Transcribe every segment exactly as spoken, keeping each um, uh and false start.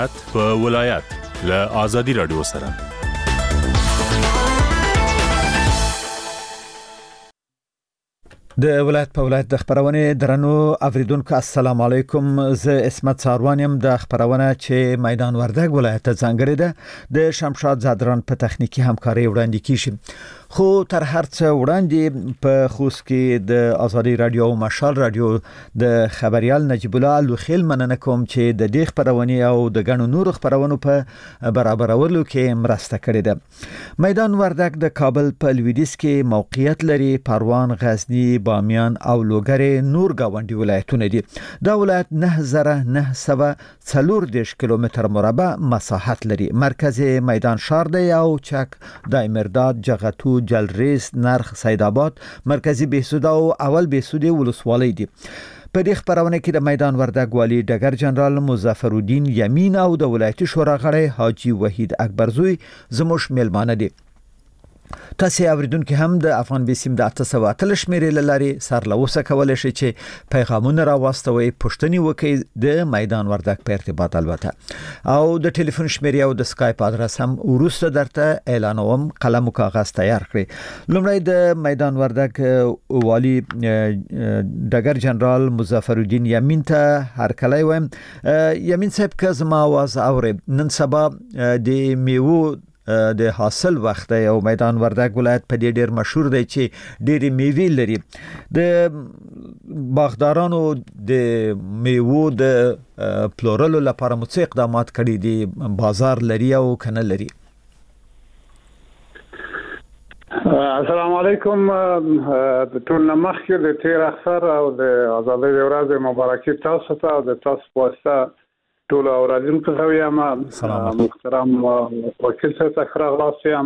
په ولایت له آزادي رادیو سره د ولایت په ولایت د خبرونه درنو اوریدونکو السلام علیکم زه اسمت ساروانیم د خبرونه چې میدان وردګ ولایت ته ځانګړی ده د شمشاد زادران په تخنیکی همکاري وړاندې کیږي خو تر هر څه وړاندې په خوست کې د آزادي رادیو او مشال رادیو د خبريال نجیب الله لوخیل مننه کوم چې د دې خبرونه او د غنو نور خبرونو په برابرولو کې مرسته کړې ده میدان وردګ د کابل په لویدیځ کې موقعیت لري پروان غزنی بامیان او لوګری نور گاونډي ولایتونه دي دا ولایت نه زره نه سوه څلور دېرش کیلومتر مربع مساحت لري مرکز میدان شهر دی او چک دایمرداد جغتو جلریز نرخ سیدآباد مرکزی بهسود او اول بهسود ولسوالۍ دي په دې خبرونه کې د میدان وردګ والی ډګر جنرال مظفر الدین یمین او د ولایتي شورا غړی حاجی وحید اکبرزوی زموږ میلمانه دي تاسو اوریدونکو هم د افغان بیسیم د اته سوه اتلس شمیرې لاري سر لوسه کولای شي چې پیغامونه راوستوي پښتني وکي د میدان وردګ په ارتباط البته او د ټلیفون شمیرې او د سکایپ ادرس هم ورسته درته اعلانوم قلم او کاغذ تیار کړئ لومړی د میدان وردګ والی ډګر جنرال مظفر الدین یمین ته هر کله وایم یمین صاحب که زما आवाज اوري نن سبا د میوو د حاصل وخت او میدان وردګ ولایت په دې ډیر مشهور دی چې ډېری میوې لري د باغدارانو د میوو د پلورلو لپاره مو څه اقدامات کړي دي بازار لري او کنه لري السلام علیکم ټول مخکې د تیر اختر او د آزادۍ ورځ مبارکي تاسو ته او د تاسو واسطه ټول اوریدونکو ته یم محترم وکیل صاحب ته راغلاستم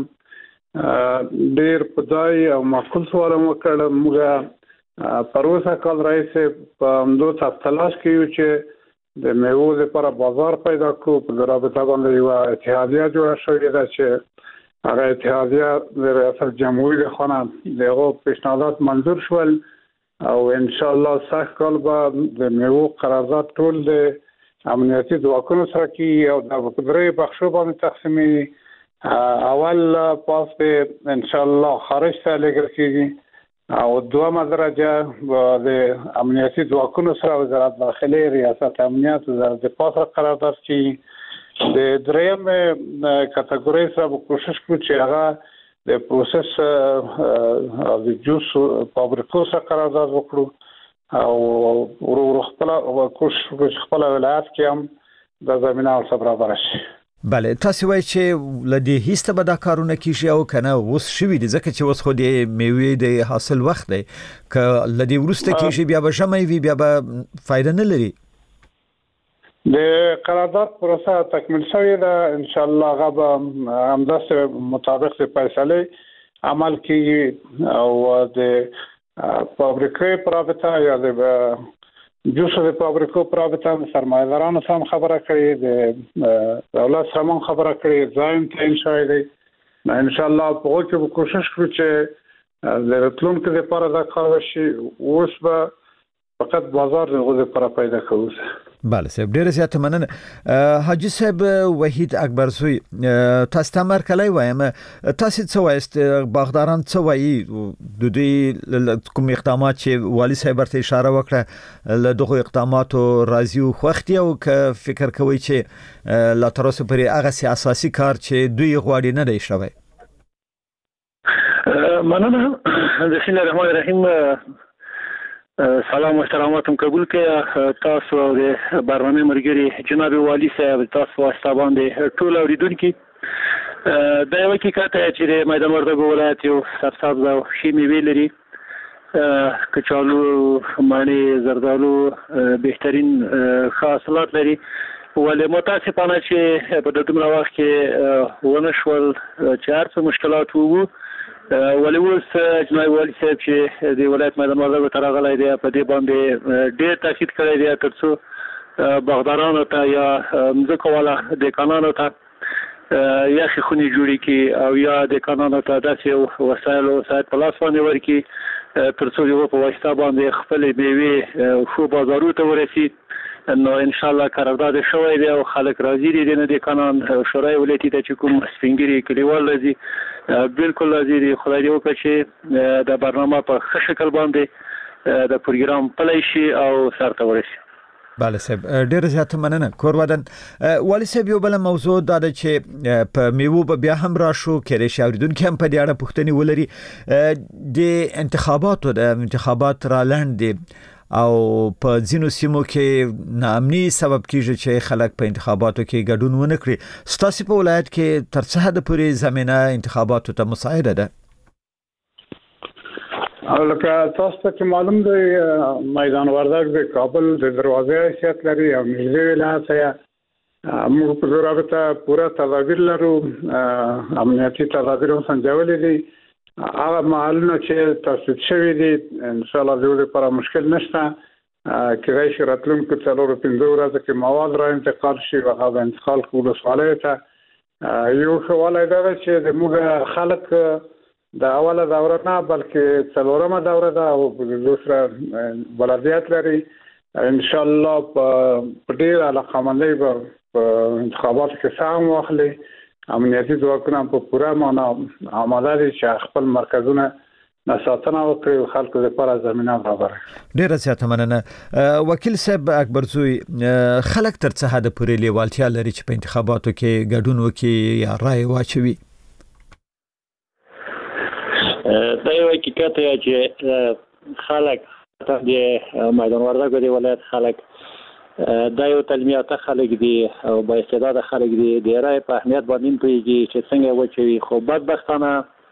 ډیر پدای او معقول سوال مو کړم موږ پروسه کال رئیس په همدو تلاش کوي چې د میوو لپاره بازار پیدا کړو په رابطه باندې یو اتحادیه جوړه شوې ده چې هغه اتحادیه د ریاست جمهوریت خانه دغه پیشنهادات منظور شول او ان شاء الله سخت کال به د میوو قرارداد ټول د امنیتي ځواکونو سره کې او د درې بخشو باندې تقسیمي اول پاس به ان شاء الله خارج ته لګل کېږي او دوه درجه د امنیتي ځواکونو سره وزارت داخلي ریاست امنیت وزارت دفاع سره قرارداد کړي د دریم کټګوري سره کوشش کوي چې هغه د پروسس او د جوس فابریکو سره قرارداد وکړو او ورو خپل کوشش خپل ولایت کې هم د زمينه او برابر شي بله تاسو وایئ چې لدی هیڅ به دا کارونه کیږي او کنه اوس شوی دي ځکه چې اوس خو د میوې د حاصل وخت دی ک لدی ورسته کیږي بیا به شمه وي بیا به فائدہ نه لري د قرارداد پروسه تکمیل شوې ده ان شاء الله غو همداسه مطابق فیصله عمل کیږي او د فابریکې پرابطه یا د جوس د فابریکو پرابطه سرمایه‌دارانو سره خبره کړې د دولت سره خبره کړې ځایم ته شوی دی ان شاء الله په اوچو کوشش کوي چې د راتلونکو لپاره دا کار وشي اوس به فقط بازار دغه لپاره پیدا کوو بله صاحب ډیره زیاته مننه حاجی صاحب وحید اکبرزوی تاسو ته مرکلای وایم تاسو څه وایست باغداران څه وایي د دې کوم اقدامات چې والی صاحب ورته اشاره وکړه له دغه اقداماتو راضي او خوښتي او ک فکر کوي چې لا تر اوسه پرې هغه اساسي کار چې دوی غواړي نه دی شوی مننه بسم الله الرحمن الرحیم سلام و احتراماتم قبول کړئ تاسو او د برنامه مرګري جناب والی صاحب تاسو واسطه باندې ټول اوریدونکو دا یو حقیقت چې د میدان وردګ ولایت یو سرسبز او شیمې ویلري کچالو مانی زردالو بهترین حاصلات لري ولې متاسفانه چې په دومره وخت کې ونه شول چې هر څه مشکلات وو ولې اوس جناب والی صاحب چې د ولایت میدان وردګ ته راغلی دی په دې باندې ډېر تاکید کړی دی ترڅو باغدارانو ته یا مځکو والا دکانانو ته یا خونې جوړې کړي او یا دکانانو ته داسې وسایل او وسایل په لاس باندې ورکړي ترڅو یو په واسطه باندې خپل میوې خو بازارو ته ورسي نو ان شاء الله قرارداد شوی دی او خلک راضي دي د دې قانون شورای ولایتي ته چې کوم سپینګری کلیوال راځي بالکل راضي دي. خدای دې وکړي چې د برنامه په ښه شکل باندې د پروګرام پلی شي او سرته ورسي. بله صاحب ډیر زیات مننه. کور ودان والی صاحب یو بل موضوع دا ده چې په میوو به بیا هم راشو کېدای شي اوریدونکي هم په دې اړه پوښتنې ولري. د انتخاباتو د انتخابات را لاندې او په ځینو سیمو کې ناامني سبب کیږي چې خلک په انتخاباتو کې ګډون ونه کړي. ستاسو په ولایت کې تر څه حد پورې زمينه انتخاباتو ته مساعده ده؟ لکه تاسو ته معلوم دی میدان وردګ د کابل د دروازې حیثیت لري او ملي ولایت یې موږ په رابطه پوره تدابیر لرو، امنیتي تدابیر هم سنجولې دي. هغه معلومه چې تاسو شوي دي ان شاء الله د دې لپاره مشکل نشته. کېدای شي راتلونکو څلورو پنځو ورځو کې مواد را انتقال شي او هغه انتقال کول سواله ته یو حواله ده چې د موږ خلک د اوله دوره نه بلکې څلورمه دوره ده او دوسره بلدیات لري. ان شاء الله په ډیر علاقمندۍ به انتخابات کې سهم واخلي. امنیتي ځواکونه په پوره معنا آماده دي چې خپل مرکزونه نساتنه وکړي او خلکو لپاره زمينه برابره. ډیر زیاته مننه. وکیل صاحب اکبر زوی، خلک تر څه حد پورې لیوالتیا لري چې په انتخاباتو کې ګډون وکړي یا رائے واچوي؟ دا یو حقیقت دی چې خلک د میدان وردګ د ولایت خلک دا یو تعلیمي خلک دي او با استعداد خلک دي. د رای په اهمیت باندې پوهیږي چې څنګه وچوي. خو بدبختانه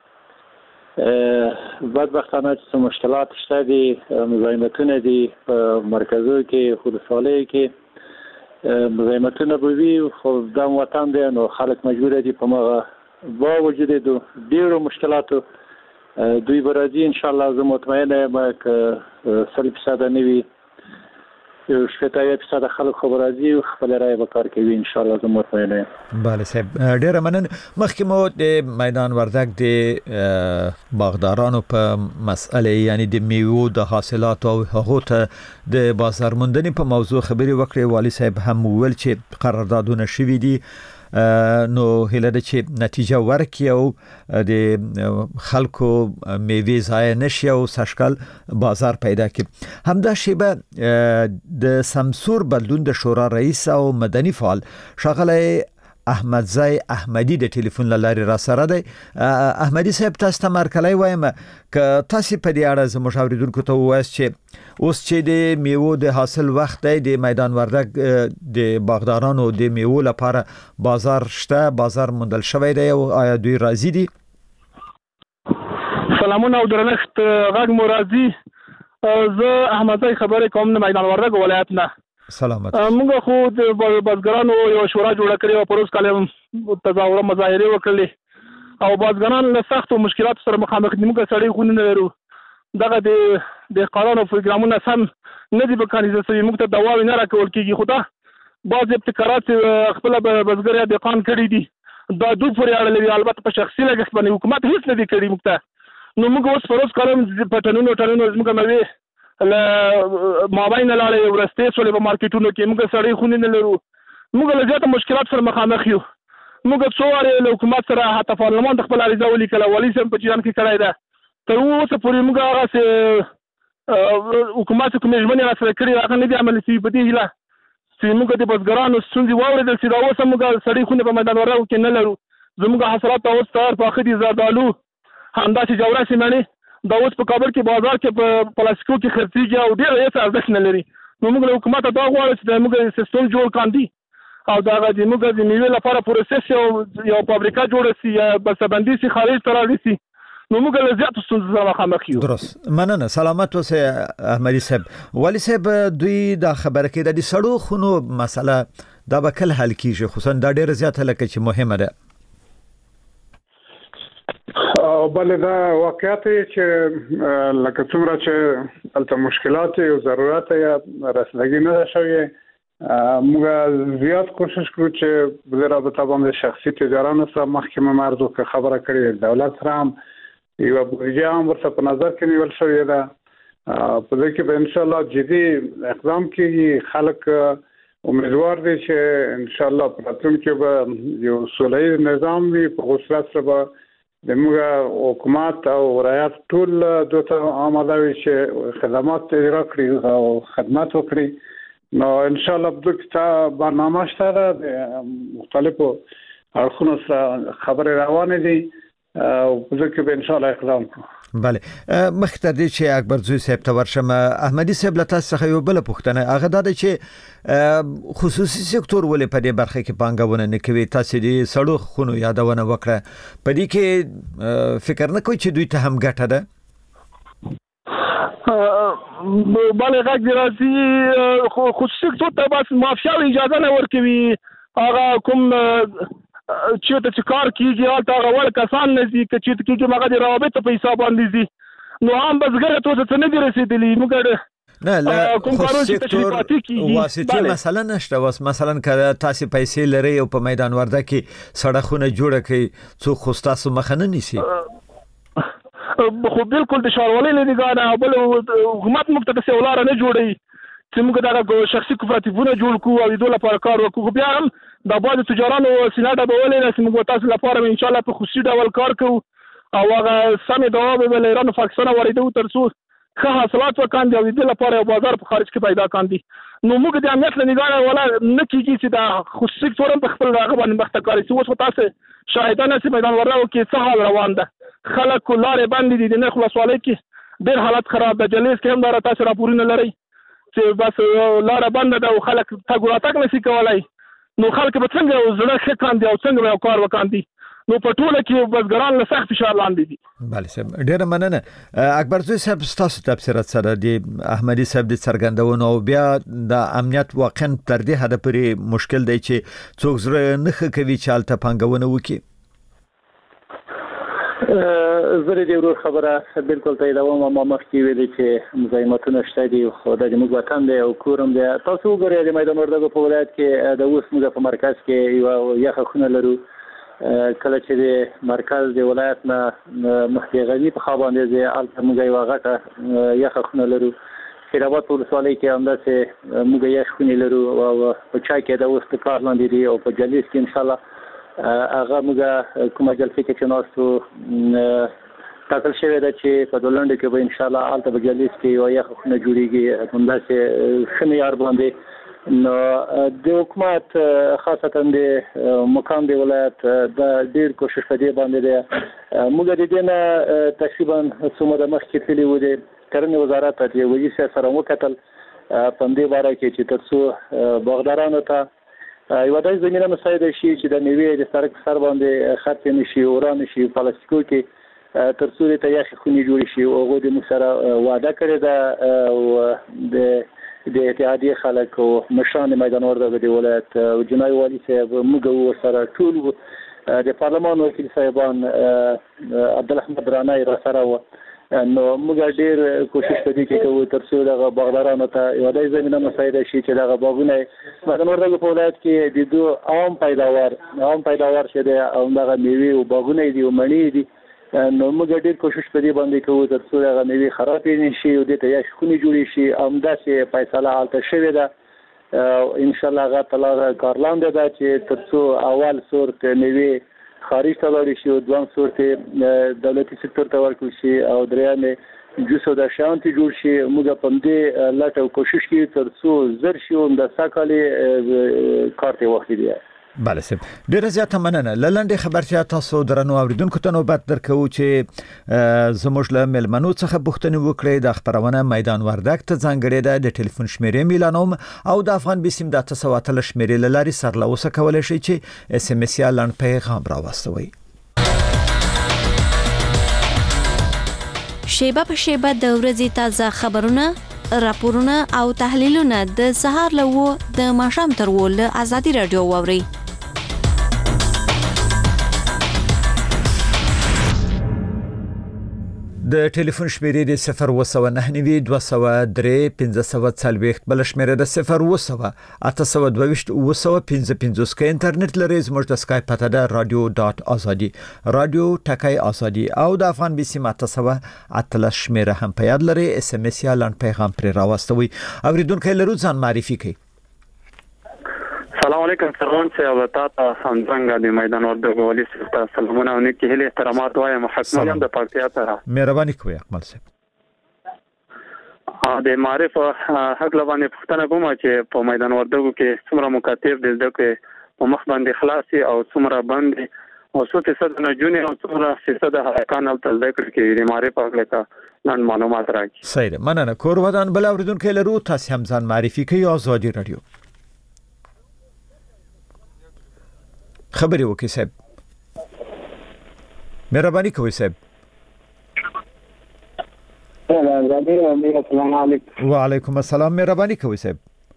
بدبختانه چې مشکلات شته دي، مزاحمتونه دي په مرکزو کې، خودسالۍ کې مزاحمتونه به وي. خو دا وطن دی نو خلک مجبور دي په مغه با وجود دي ډیرو مشکلاتو دوی برازي. ان شاء الله زه مطمئنه یم چې سل فیصد نه وي شپږ فیصد خلک خبر راځي او خپل رائے به کار کوي. ان شاء الله زه مطمئنه یم. بله صاحب ډیر مننه. مخکې مو د میدان وردګ د باغدارانو په مسئله یعنی د میوو د حاصلاتو او هغو ته د بازار موندنې په موضوع خبرې وکړې. والی صاحب هم وویل چې قراردادونه شوي دي نو هله د چې نتیجه ورکړي او د خلکو میوې ضایع نشي او سشکل بازار پیدا کړي. همدا شیبه د سمسور بدلون د شورا رئیس او مدني فعال ښاغلی احمدزی احمدی د ټلیفون لارې را سره دی. احمدی صاحب تاسو ته مرکلای وایم ک تاسو په دې اړه زموږ اوریدونکو ته وایي چې اوس چې د میوو د حاصل وخت دی د میدان وردګ د باغدارانو د میوو لپاره بازار شته، بازار موندل شوی دی او آیا دوی راضي دي؟ سلامونه او درنښت غږ مو راځي. زه احمدزی خبرې کوم د میدان وردګ ولایت نه. سلامت. موږ خو د بازګرانو یو شورا جوړه کړې او پروس کاله تظاهره مظاهره وکړلې او بازګران له سختو مشکلاتو سره مخامخ دي. موږ سړی خو نه لرو. دغه د د قانون او پروګرامونو سم نه دي په کانیزه سوي. موږ ته دواوی نه راکول کېږي. خو دا بعض ابتکارات خپل بازګر یا دهقان کړي دي. دا دوی پورې اړه لري. البته په شخصي لګښت باندې حکومت هیڅ نه دي کړي موږ ته. نو موږ اوس پروس کاله په ټنونو ټنونو موږ موي له مابین لاله ورسته سولې په مارکیټونو کې موږ سړی خونی نه لرو. موږ له زیاته مشکلات سره مخامخ یو. موږ څو واره له حکومت سره حتی پارلمان د خپل عریضه ولیکله. والی صاحب په چیران کې کړای ده. تر اوسه پورې موږ هغه سه حکومت کوم ژمنې سره کړې هغه نه دي عملي شوي. په دې هیله چې موږ د بزګرانو ستونزې واورېدل چې دا اوس موږ سړی خونې په میدان وردګ کې نه لرو. زموږ حاصلات اوس تیار پاخه دي، زردالو همداسې جوړه سیمانې دا اوس په کابل کې بازار کې په پلاستیکو کې خرڅېږي او ډېر هیڅ ارزښت نه لري. نو موږ له حکومت دا غواړو چې موږ سیستم جوړ کاندي او دا د موږ د میوې لپاره پروسس یو یو فابریکه جوړه سي یا بسبندي سي خارج ته راوړي سي. نو موږ له زیاتو ستونزو سره مخامخ یو. درست مننه. سلامت اوسه احمدي صاحب. والی صاحب دوی دا خبره کې د سړو خونو مسله دا به کله حل کیږي؟ خصوصا دا ډېر زیاته لکه چې مهمه ده. او بل دا واقعیت چې لکه څومره چې البته مشکلات او ضرورت یا رسیدګي نه شوی موږ زیات کوشش کوو چې د رابطه باندې شخصي تجارانو سره محکمه مرزو کې خبره کړې. دولت سره هم یو بودجه هم ورته په نظر کې نیول شوې ده په دې کې به ان شاء الله جدي اقدام کیږي. خلک امیدوار دي چې ان شاء الله په راتلونکي به یو سولهي نظام وي په غوښتل سره به د موږ حکومت او رعایت ټول دوته آماده وي چې خدمات اجرا کړي او خدمات وکړي. نو ان شاء الله په دغه برنامه شته د مختلفو اړخونو سره خبرې روانې دي او په دغه کې به ان شاء الله اقدام کوو. بله مخکې د دې چې اکبر زوی صاحب ته ورشم، احمدي صاحب له تاسو څخه یو بل پوښتنه هغه دا ده چې خصوصي سکتور ولې په دې برخه کې پانګونه نه کوي؟ تاسو دې سړو خونو یادونه وکړه، په دې کې فکر نه کوئ چې دوی ته هم ګټه ده؟ بله غږ راځي خصوصي سکتور ته بس مافیا اجازه نه ورکوي. هغه کوم چې ته چې کار کیږي هلته هغه وړ کسان نه ځي، که چې کېږي هغه د روابطو په حساب باندې ځي. نو عام بزګر ته څه نه دي رسېدلي. موږ نه لا خصوصي سکتور واسطي مثلا نشته. واس مثلا که تاسو پیسې لري او په میدان ورده کې سړکونه جوړ کړي څوک خو تاسو مخه نه نیسي. خو بالکل د ښاروالۍ له نګاه بل حکومت موږ ته داسې یو لاره نه جوړوي چې موږ دغه شخصي کوپراتیفونه جوړ کړو او د دوی لپاره کار وکړو. خو بیا هم د بعضو تجارانو سینه ډبولې ده چې موږ تاسو لپاره ان شاء الله په خصوصي ډول کار کوو او هغه سمې دوا به له ایران فاکسونه واردوو تر څو ښه حاصلات وکاندي او د دې لپاره یو بازار په خارج کې پیدا کاندي. نو موږ د امنیت له نګاه ولا نه کېږي چې د خصوصي سکتور په خپل هغه باندې مخته کار کوي. اوس تاسو شاهدانه چې میدان ورده کې څه حال روان ده، خلک لارې بندې دي. د نرخ ولسوالۍ کې ډېر حالت خراب ده. جلیز کې هم دا تاسو راپورونه لرئ چې بس لاره بنده ده او خلک تګ راتګ نشي کولی. نو خلک به څنګه زړه ښه کاندي او څنګه به کار وکاندي؟ نو په ټوله کې بزګران له سخت فشار لاندې دي. بله صاحب ډېره مننه. اکبر زوی صاحب ستاسو تبصرات سره د احمدي صاحب د څرګندونو او بیا د امنیت واقعا تر دې حده پورې مشکل دی چې څوک زړه نه ښه کوي چې هلته پانګونه وکړي. زه د ورور خبره بالکل تاییدوم. ما مخکې ویلي چې مزاحمتونه شته دي خو د زموږ وطن دی او کورم دی. تاسو وګورئ د میدان وردګو په ولایت کې د اوس موږ په مرکز کې یو یخه خونه لرو. کله چې د مرکز د ولایت نه مخکې غني په خوا باندې ځي هلته موږ یوه غټه یخه خونه لرو. خیرآباد په ولسوالۍ کې همداسې موږ یخ خونې لرو او په چا کې د اوس د کار لاندې دي او په جلیز کې انشاءالله هغه موږ کومه جلسه کې چې ناستو ټاکل شوې ده چې په دولنډ کې به ان شاء الله هلته په جلیز کې یو یخه خونه جوړیږي همداسې ښه معیار باندې. نو د حکومت خاصتا د مقام د ولایت د ډېر کوشش په دې باندې دی. موږ د دې نه تقریبا څو موده مخکې تللي وو د کرنې وزارت ته د وزیر صاحب سره وکتل په همدې باره کې چې تر څو باغدارانو ته یوه داسې زمینه مساعده شي چې د میوې د سړک په سر باندې خرڅ نه شي، وران نه شي، پلاستیکو کې تر څو د یخې خونې جوړې شي. هغوی د موږ سره وعده کړې ده او د د اتحادیې خلک او مشران د میدان وردګو د ولایت او جناب والي صاحب موږ ورسره ټول د پارلمان وکیل صاحبان عبدالاحمد رانای را سره وو. نو موږ ډېر کوشش په دې کې کوو تر څو دغه باغدارانو ته یوه داسې زمینه مساعده شي چې دغه باغونه میدان وردګو په ولایت کې د دو عام پیداوار عام پیداوار چې دی همدغه میوې او باغونه دي او مڼې دي. نو موږ ډېر کوشش په دې باندې کوو تر څو هغه میوې خرابې نه شي او دې ته یخې خونې جوړې شي. همداسې فیصله هلته شوې ده انشاءالله هغه ته لاره کار لاندې ده چې تر څو اول صورت میوې خارج ته لاړې شي او دویم صورت دولتي سکتور ته ورکړل شي او درېیم جوس او د شیان ته جوړ شي. موږ په همدې لټه او کوشش کوو تر څو زر شي او د سږ کال کار ته وخت دی. بله صاحب ډیره زیاته مننه. له لنډې خبرتیا تاسو درنو اوریدونکو ته نوبت درکوو چې زموږ له مېلمنو څخه پوښتنې وکړئ. د خپرونه میدان وردګ ته ځانګړې ده. د ټلیفون شمیرې میلانوم او د افغان بیسیم د اته سوه اتلس شمیرې له لارې سرلوسه کولی شئ چې اس ام اس یا لنډ پیغام راواستوئ. شیبه په شیبه د ورځې تازه خبرونه، راپورونه او تحلیلونه د سهار له اوه د ماښام تر اوه له ازادي راډیو واورئ. د ټلیفون شمیرې د صفر و سو نه نوي دوه سو درې پنځه سو څلوېښت بل شمیره د صفر و سو اته سو دوه و سو پنځه پنځوس کې انټرنیټ لري زموږ د اسکایپ پته ده رادیو ډاټ ازادي رادیو ټکای ازادي او د افغان بي سي ماته سو اتلس شمیره هم په یاد لري اس ام اس یا لاند پیغام پر راوستوي اوریدونکو لرو ځان معرفي کوي. سلام علیکم سرون سے او تاسو څنګه د میدان وردګو ولې ستاسو سلامونه او نیکی هلي احترامات وایم حکمت یم د پارتیا ته مهرباني کوئ اکمل صاحب. د معرف حق لبانې پښتنه کوم چې په میدان وردګو کې څومره مکاتب د ذکر په مخ باندې خلاصي او څومره باندې او څو فیصد نه جونې او څومره فیصد حقان او ذکر کې د معرف حق لکه نن معلومات راکړي. صحیح مننه کور ودان بل اوریدونکو لرو تاسو هم ځان معرفي کوي ازادي رادیو خبري وکي صاحب مهرباني کوئ صاحب. السلام علیکم. وعلیکم السلام مهرباني کوئ صاحب.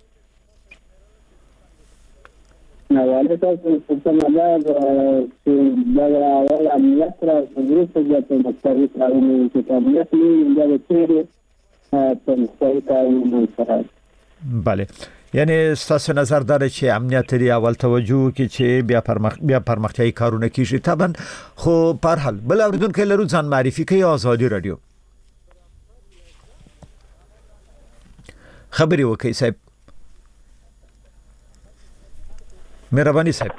نواله تاسو څه مدار چې دا اول امنیت را څنګه چې په مختلف راوړي چې طبيعت یې دا چې په مختلف راوړي سره بله یعنی ستاسو نظر داره چې امنیت لري اول توجه کی چې بیا پرمخ بیا پرمختیايي کارونه کیږي طبعا خو په هر حال بل اوریدونکو لرو ځان معرفي کوي ازادي رادیو خبري وکي صاحب مهرباني صاحب.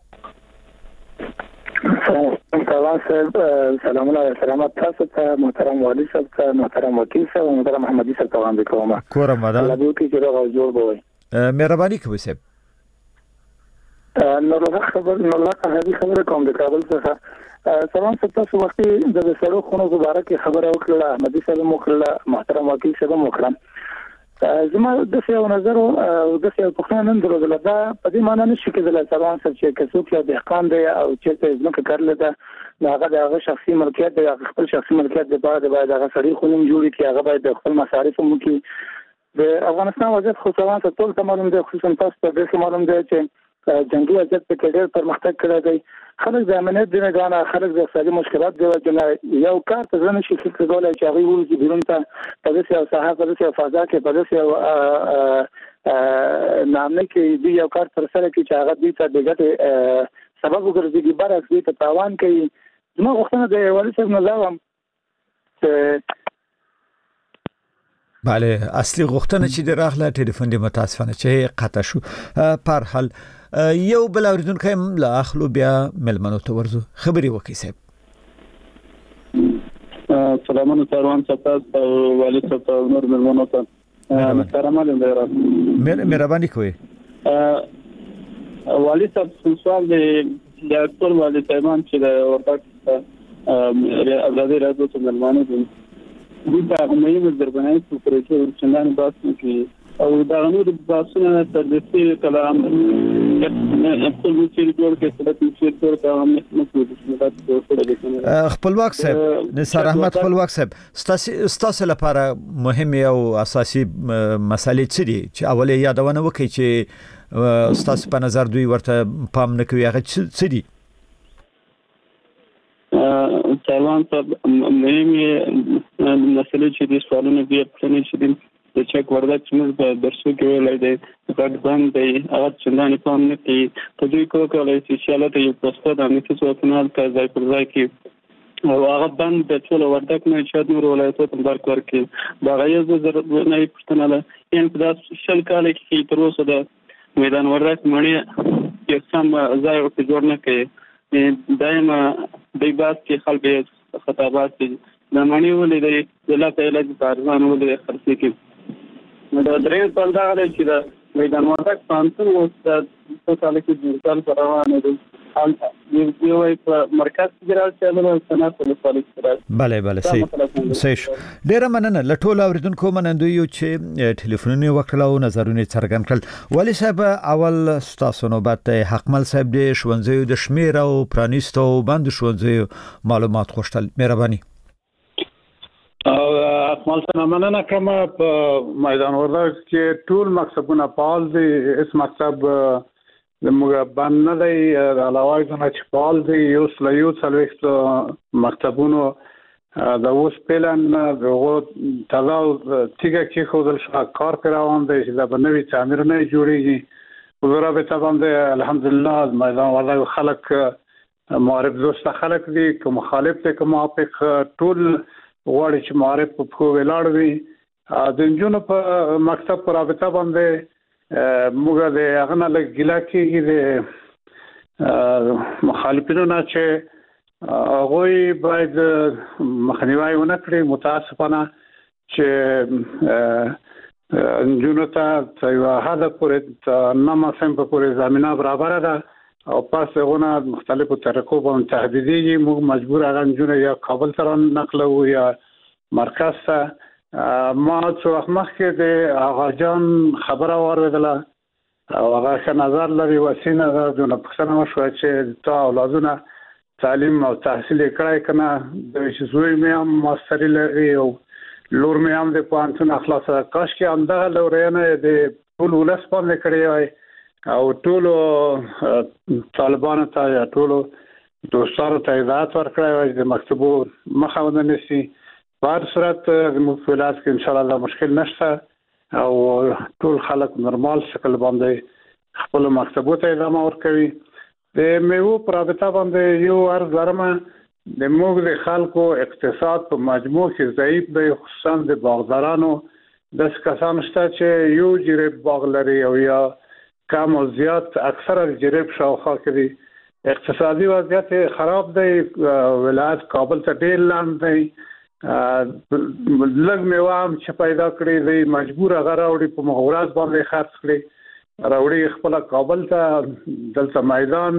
سلام علیکم سلامات تاسو ته محترم والی صاحب ته محترم وکیل صاحب محترم محمدي صاحب ته وړاندې کوم. کور مدار الله دې کې راغو جوړ بوي. مهرباني کوئ صاحب. نو له خبر نو لا هغه خبره کوم د کابل څخه سلام تاسو وخت د سړو خونو مبارک خبره وکړه احمدي صاحب مخله محترم وکیل صاحب مخله زما د څه نظر او د څه په خنه نن درلوده دا په دې معنی نشي کېدل سلام صاحب چې کڅوک له دهقان دی او چې ځمکه کړل ده هغه د هغه شخصي ملکیت دی خپل شخصي ملکیت دی باید باید هغه سړي خونم جوړي کې هغه باید خپل مصارف مو کې د افغانستان وضعیت خو سلام صاحب ټول معلوم دی خصوصا تاسو ته د معلوم دی چې جنگي وضعیت په کې ډېر پرمختګ کړی دی خلک د امنیت د نه خلک د اقتصادي مشکلات دی چې یو کار ته ځنه شي چې کولای چې هغه ولې بیرون ته په دې او صحه په دې فضا کې په دې نامه کې دی یو کار تر سره کې چې هغه دې ته دغه سبب وګرځي برعکس دې ته تاوان کوي زما غوښتنه د والي صاحب نه لوم بله اصلي غوښتنه چې د راغله ټلیفون دی متاسفانه چې قطع شو پر حال یو بل اوریدونکو هم لا اخلو بیا ملمنو ته ورزو خبري وکي صاحب. سلامونه سروان صاحب او والي صاحب نور ملمنو ته محترم علي مهرباني کوئ. والي صاحب سوال دی د اکثر والي صاحبان چې د ورتک ازادي رادیو ته ملمنو دي دا مهمه دربنای په پروژه چندان باسي کې او دا نور باسونه تر دې کلام خپل چې جوړ کې څه چې تر دا هم خپلواک صاحب نثار احمد خپلواک صاحب ستاسو لپاره مهم او اساسي مسالې څه دي چې اولې یادونه وکړي چې ستاسو په نظر دوی ورته پام نه کوي هغه څه دي؟ سلام صاحب مهمه مسله چې د سوالونو بیا پرې چې د چک وردا چې موږ په درسو کې ویلای دی غږ باندې دی هغه څنګه پام نه کوي په دې کو کولای چې شاله ته یو پوسټ د امنیتي ځواکونو ته ځای پر ځای کې او هغه باندې د ټول وردک نه چې نور ولایتونو ته برک ورکړي دا غیر ضرورت نه پښتنه ده ان په داس شل کال کې تر اوسه د میدان وردک مړی یو سم ځای او جوړ نه کوي دایمه د باس کې خلک خطابات دي د مانی ولې د ضلع په علاج کارونه ولې خرڅ کې دا درې په لاره چې د میدان وردک پانتون او د سوسال کې د ځل روانه دي یو یو په مرکز کې راځي چې د صنعت په لپاره راځي. bale bale صحیح صحیح ډیر مننه لټول اوریدونکو منندوی یو چې ټلیفونونه وکړو نظرونه څرګند کړل. والي صاحب اول ستاسو نوبت حقمل صاحب د شونځیو د شمیر او پرانیستو باندې شونځیو معلومات خوشتل مهرباني. او اکمل څنګه مننه کوم په میدان وردک کې ټول مکتبونه فعال دي اس مکتب زموږ باندې دی علاوه څنګه چې فعال دي یو سلیو څلويخت مکتبونو د اوس پلان دغه تلاو تیګه کې خودل شو کار کراوند چې دا بنوي تعمیر نه جوړیږي وزاره به طبعا الحمدلله میدان ولا خلق معرف دوست خلق دي که مخالف دي که موافق ټول غواړي چې معرف په خو ولاړ وي د جنونو په مکتب پر رابطه باندې موږ د هغه نه ګیلا کېږي د مخالفینو نه چې هغه باید مخنیوي ونه کړي متاسفانه چې جنونو ته یو هدف پورې نه مسم په پورې زمينه برابر ده او پس غونه مختلفو طریقو باندې تهدیدي موږ مجبور هغه جنونو یا کابل ته نقل او یا مرکز ته ما څو وخت مخکې د آغا جان خبره اوریدله او هغه ښه نظر لري وسینه ده د پښتنو شو چې تا اولادونه تعلیم او تحصیل کړای کنه د شوی مې هم ماستری لري او لور مې هم د پانتون اخلاص کاش کې اندغه لورینه د ټول ولس باندې کړی وای او ټول طالبانو ته یا ټول دوستانو ته هدایت ورکړی وای د مکتبو مخه ونه نسی په هر صورت موږ فلات کې ان شاء الله مشکل نشته او ټول خلک نورمال شکل باندې خپل مکتبو ته ادامه ورکوي د میوو پرابطه باندې یو ارز لرمه د موږ د خلکو اقتصاد په مجموع کې ضعیف دی خصوصا د باغدارانو د کسان شته چې یو جریب باغ لري او یا کم او زیات اکثره جریب شاوخوا کې اقتصادي وضعیت خراب دی ولایت کابل ته ډیر لاندې دی لږ میوه هم چې پیدا کړی دی مجبور هغه راوړي په مغورات باندې خرڅ کړي راوړي خپل کابل ته دلته میدان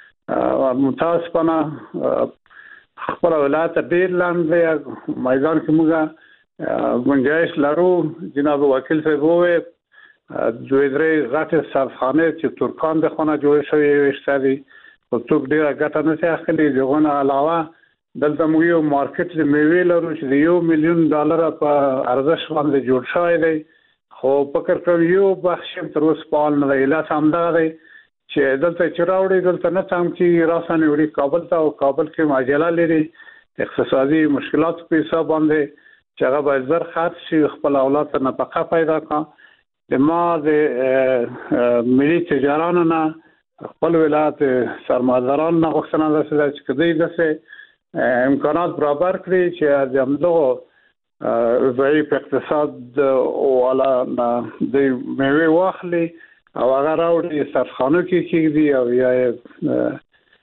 متاسفانه خپل ولایت ډیر لاندې میدان کې موږ گنجائش لرو جناب وکیل صاحب وې دوی درې غټه صرفخانه چې ترکان د خونه جوړ شوی وشتري او څوک ډیر غټه نه اخلي دغه علاوه دلته موږ یو مارکیټ د میوې لرو چې یو میلیون ډالر په ارزښت باندې جوړ شوی دی خو فکر کوم یو بخش تر اوسه پال نه ویلا سمدا دی چې دلته چراوړي دلته نه تام کې راسانه وړي کابل ته او کابل کې ماجلا لري اقتصادي مشکلات په حساب باندې چې هغه به زر خرڅ شي خپل اولاد ته نفقه پیدا کړي د ما د ملي تجارانو نه خپل ولایت سرمایه‌داران نه غوښتنه ده چې کدی دسه امکانات برابر کړي چې د همدغه ضعیف اقتصاد والا د میوه واخلي او هغه راوړي صرفخانو کې کېږي او یا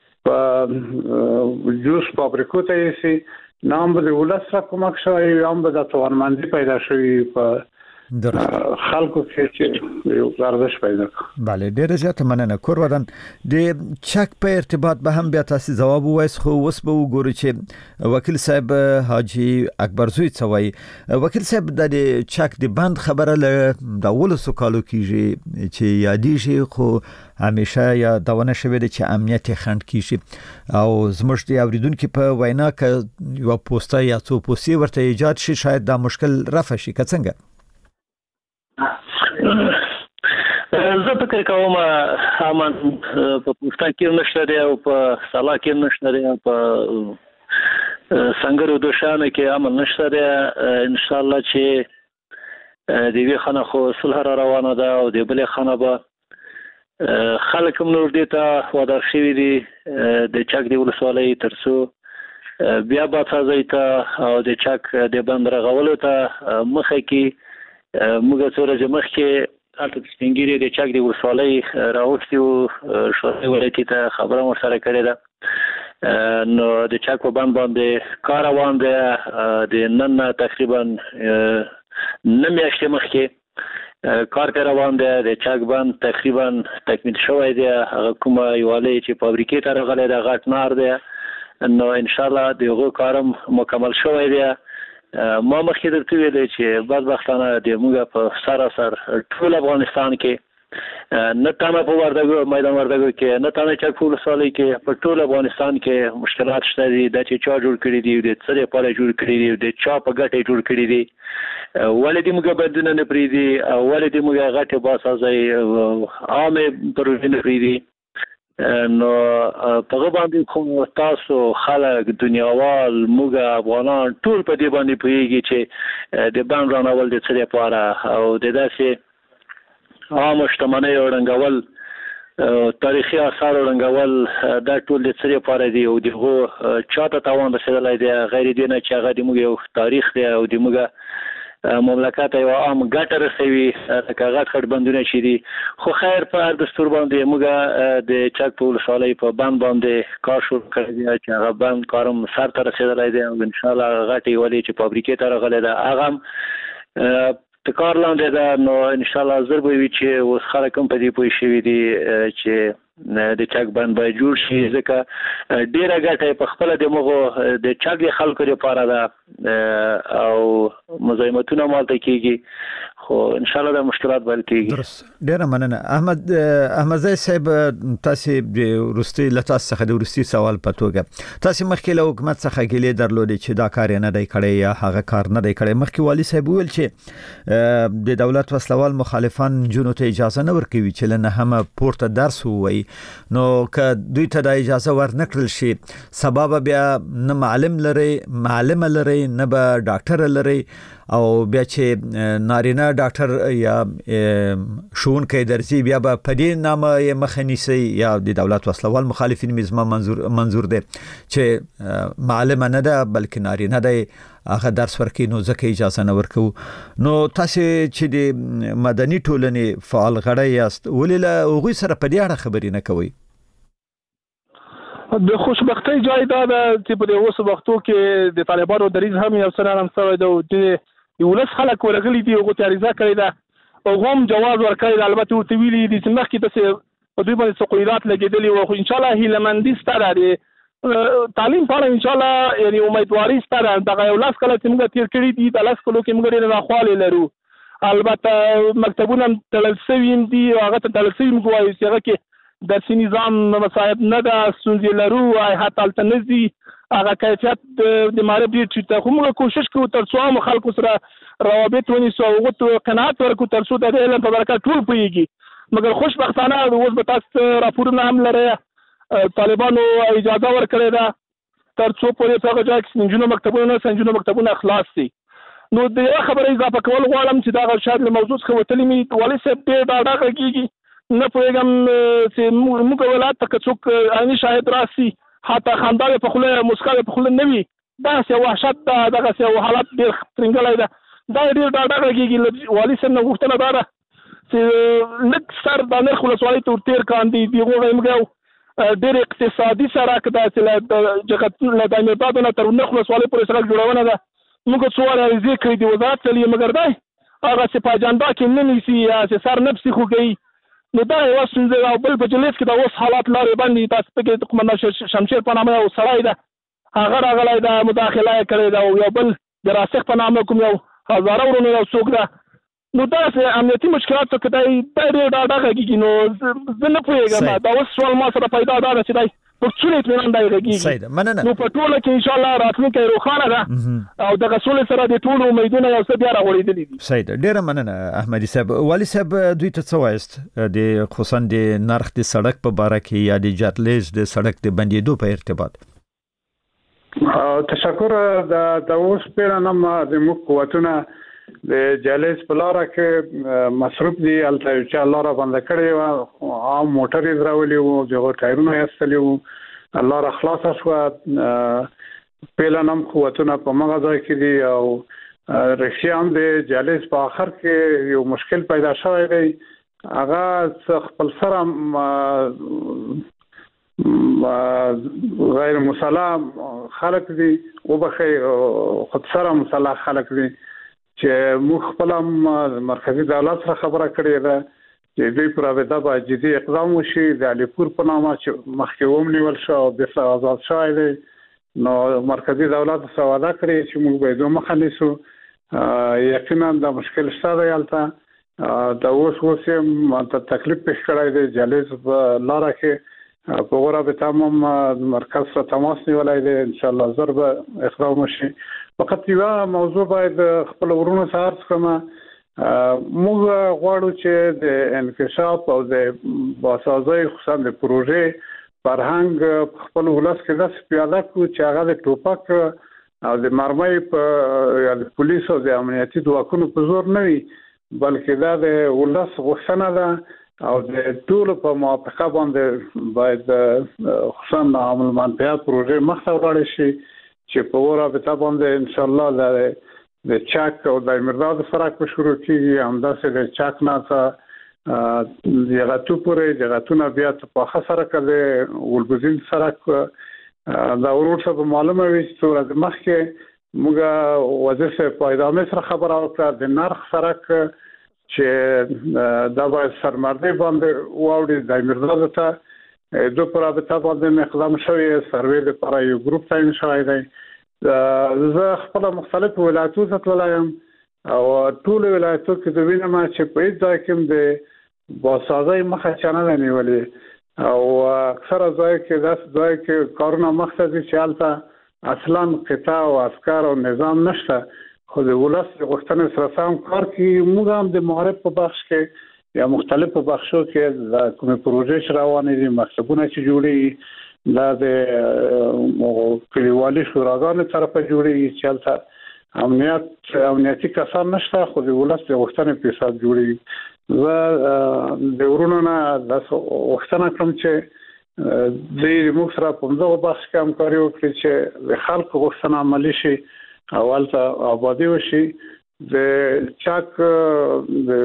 په جوس فابریکو ته یې سي نام به ولس را کومک شوی هم به د توانمندي پیدا شوی په خلکو کې چې یو ارزش پیدا کړي. بله ډیره زیاته مننه کور ودان د چک په ارتباط به هم بیا تاسو جواب وایس خو اوس به وګورئ چې وکیل صاحب حاجی اکبر زوی څوي وکیل صاحب د چک د بند خبره له د ولسو کالو کیږي چې یادېږي خو همیشه یا دونه شوی د چې امنیت خند کیږي او زموږ د اوریدونکو په وینا کې یو پوسټه یا څو پوسټي ورته ایجاد شي شاید دا مشکل رفع شي که څنګه زه فکر کوم همان په پښتون کې نشته دی او په سلا کې نشته دی په څنګه د شانه کې عمل نشته دی ان شاء الله چې د وی خانه خو صلح روانه ده او د بلې خانه به خلک نور دې ته وادار شوی دي د چک دی ولسوالۍ ترسو بیا با تازه او د چک د بند رغولو ته مخه کې موږ سره چې مخکې اته سپینګری د چک دی ولسوالۍ راوستي او شورای ولایتي ته خبره مو سره کړې ده نو د چک په بند باندې کار روان دی د نن تقریبا نه میاشتې مخکې کار روان دی د چک بند تقریبا تکمیل شوی دی هغه کومه یوالي چې فابریکې ته راغلی د غټ نار دی نو ان شاء الله دغه کارم مکمل شوی دی ما مخکې درته ویل چې بدبختانه د موږ په سراسر ټول افغانستان کې نه تنه په وردګو میدان وردګو کې نه تنه چک ولسوالۍ کې په ټول افغانستان کې مشکلات شته دي د چې چا جوړ کړی دي د څه لپاره جوړ کړی دي د چا په ګټه جوړ کړی دي ولې موږ بدونه نه پریدي ولې موږ غټه باسازي عامه پروژې نه پریدي نو په باندې کوم تاسو خلک دنیاوال موږ افغانان ټول په دې باندې پوهیږي چې د بان رانول د څه لپاره او د داسې عام شتمنۍ ورنګول تاریخي آثار ورنګول دا ټول د څه لپاره دی او دغه چاته تاوان رسیدلی دی غیر دې نه چې هغه د موږ یو تاریخ دی او د موږ مملکت یو عام ګټه رسوي لکه غټ غټ بندونه چې دي خو خیر په هر دستور باندې موږ د چک په ولسوالۍ په بند باندې کار شروع کړی دی چې هغه بند کارم سر ته رسېدلی دی او انشاءالله هغه غټې ولې چې فابریکې ته راغلی ده هغه هم د کار لاندې ده نو انشاءالله زر به وي چې اوس خلک هم په دې پوه شوي دي چې د چک بند باید جوړ شي ځکه ډیره ګټه په خپله د مغو د چک د خلکو لپاره ده او مزاحمتونه مالته کېږي خو انشاءالله د مشکلات بل کېږي. درست ډیره مننه. احمد احمدزی صاحب تاسې د وروستي له تاسو څخه د وروستي سوال په توګه تاسې مخکې له حکومت څخه ګیلې درلودې چې دا کار یې نه دی کړی یا هغه کار نه دی کړی. مخکې والي صاحب وویل چې د دولت وسلوال مخالفان نجونو ته اجازه نه ورکوي چې له نهمه پورته درس ووایي نو که دوی ته د اجازه ورنکړل شي سبب بیا نه معلم لري معلم لري نه به ډاکټر لري او بیا چې نارینه ډاکټر یا ښوونکی درځي بیا به په دې نامه یې مخه نیسي یا د دولت وسلوال مخالفین مې زما منظور منظور دی چې معلمه نه ده بلکې نارینه دی هغه درس ورکوي نو ځکه اجازه نه ورکوو. نو تاسې چې د مدني ټولنې فعال غړی یاست ولې له هغوی سره په دې اړه خبرې نه کوئ؟ د خوشبختۍ جای دا ده چې په دې اوسو وختو کې د طالبانو دریځ هم یو څه نرم شوی دی او د ولس خلک ورغلي دي هغو ته عریضه کړې ده هغو هم جواز ورکړی ده. البته ورته ویلي دي چې مخکې داسې په دوی باندې څه قیودات لګېدلي وو خو انشاءالله هیلهمندي شته ده د تعلیم په اړه انشاءالله یعنې امیدواري شته ده. دغه یو لس کاله چې موږ تېر کړي دي د لس کالو کې موږ ډېرې ناخوالې لرو. البته مکتبونه هم تړل شوي هم دي هغه ته تړل شوي موږ وایو چې هغه کې درسي نظام مصاحب نه ده ستونزې لرو حتی هلته نه ځي هغه کیفیت د معرف ډېر ټیټ ده خو موږ کوشش کوو تر څو عامو خلکو سره روابط ونیسو او هغو ته قناعت ورکړو تر څو د علم په برکت ټول پوهېږي. مګر خوشبختانه اوس به تاسو راپورونه هم لرئ طالبانو اجازه ورکړې ده تر څو پورې په هغه ځای کې نجونو مکتبونه نه نجونو مکتبونه خلاص شي. نو د یوه خبره اضافه کول غواړم چې دغه شاید له موضوع څخه وتلي مې والي صاحب ډېر ډاډه غږېږي نه پوهېږم چې موږ ولایت ته که څوک عیني شاهد راسي حتی خندا یې په خوله مسکا یې په خوله نه وي داسې یو وحشت ده دغسې یو حالت ډېر ترنګلی ده دا یې ډېر ډاډه غږېږي له والي صاحب نه غوښتنه دا ده چې لږ سر د نرخ ولسوالۍ ته ورتېر کاندي د هغو غیم یو ډېر اقتصادي سړک ده چې له دایمیردادو نه تر نرخ ولسوالۍ پورې سړک جوړونه ده موږ څو واره عریضې کړي دي وزارت ته یې مګر دی هغسې په اجنډا کې نه نیسي هسې سر نه پسې خوږوي نو دا یوه ستونزه او بل په جلیس کې د اوس حالات لارې باندې تاسو پکې قومندان شمشیر په نامه یو سړی ده هغه راغلی ده مداخله یې کړې ده او یو بل د راسخ په نامه کوم یو هزاره ورونو یو څوک ده نو داسې امنیتي مشکلات څخه دی دا ډېر ډاډه غږېږي نو زه نه پوهېږم دا اوس سوال ما سره پیدا دا ده چې دی پر څونه اطمینان دی غږېږي نو په ټوله کې انشاءالله راتلونکی روښانه ده او دغه سولې سره د ټولو امیدونه یو څه بیا راغوړېدلي دي. صحیح ده ډېره مننه احمدي صاحب. والي صاحب دوی ته څه وایست د خصوصا د نرخ د سړک په باره کې یا د جاتلیز د سړک د بندېدو په ارتباط؟ تشکر. د اوس پیړه هم زموږ قوتونه د جالیز په لاره کې مصروف دي هلته یو چا لاره بنده کړې وه عام موټر یې درولي وو د هغو ټایرونه یې ایستلي وو لاره خلاصه شوه پیله هم قوتونه په مغه ځای کې دي او رښتیا هم د جالیز په آخر کې یو مشکل پیدا شوی دی هغه خپل سره غیر مسلح خلک دي وبخئ خود سره مسلح خلک دي چې موږ خپل هم مرکزي دولت سره خبره کړې ده چې دوی پر رابطه باید جدي اقدام وشي د علیپور په نامه چې مخکې ونیول شو او بیرته آزاد شوی دی نو مرکزي دولت څه وعده کړې چې موږ باید مخه نیسو یقینا د مشکل شته دی هلته د اوس اوس یې تکلیف پېښ کړی دی جالیز په لاره کې په هغو رابطه هم مرکز سره تماس نیولی دی انشاءالله زر به اقدام وشي. فقط یوه موضوع باید خپل ورونو څخه عرض کړم موږ غواړو چې د انکشاف او د باسازۍ خصوصا د پروژې فرهنګ خپل ولس کې داس پیاده کو چې هغه د ټوپک او د مرمۍ په یا د پولیس او د امنیتي ځواکونو په زور نه وي بلکې دا د ولس غوښتنه ده او د ټول په موافقه باندې باید خصوصا عمل منفعت پروژې مخته وړل شي چې په ورابطه باندې ان شاء الله د چاک او د مرداد سرک په شروع کیږي همداسې د چاک نه څخه یغتو پورې جغتونه بیا په خسره کړي ولګزین سرک دا ورور څه معلومه وي چې د مخکې موږ وظیفه پایدامه سره خبر اوکړه د نرخ سرک چې دا باید سرمردي باندې واوړي د مرداد ته دوه پرابطه باندې اقدام شوی سروې لپاره یو ګروپ تعین شوی دی زه خپل مختلف ولایتونو ته تلم او ټول ولایتونو کې د وینم چې په دې ځای کې د باسازۍ مخه چنه نیولې او اکثره ځای کې داس ځای کې کارونه مخصوصي چالته اصلا قطاع او عسكر او نظام نشته خو د ولس غوښتنې سره سم کار کوي موږ هم د معرف په بخش کې یا مختلفو بخشو کې د کومې پروژې روانې دي مکتبونه چې جوړي دا د کلیوالي شوراګانو طرفه جوړي چې البته امنیت امنیتي کسان نشته خو د ولس غوښتنې په حساب جوړي و د ورونو نه د غوښتنه کوم چې د موږ سره په دغه بحث کې همکاري وکړي چې د خلکو غوښتنه عملي شي اولته آبادی وشي د چاک د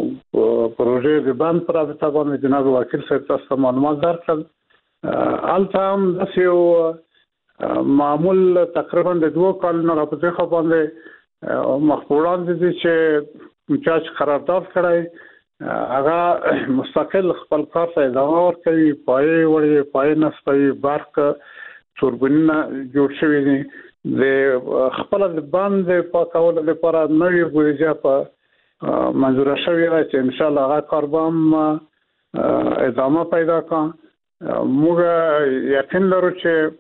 پروژې د بند پر اساس باندې جناب وکیل صاحب تاسو معلومات درکړل الته هم د یو معمول تقریبا د دوه کالونو راپورته خو باندې مخبران دي چې چاچ قرارداد کړی هغه مستقل خپل کار ته ادامه ورکوي پای وړي پای نسپي برق توربینونه جوړ شوی دي د خپل د باندې پاکول لپاره نوې بودیجه په منظور شوی را چې ان شاء الله هغه کاربام ادامه پیدا کړي موږ یقین لرو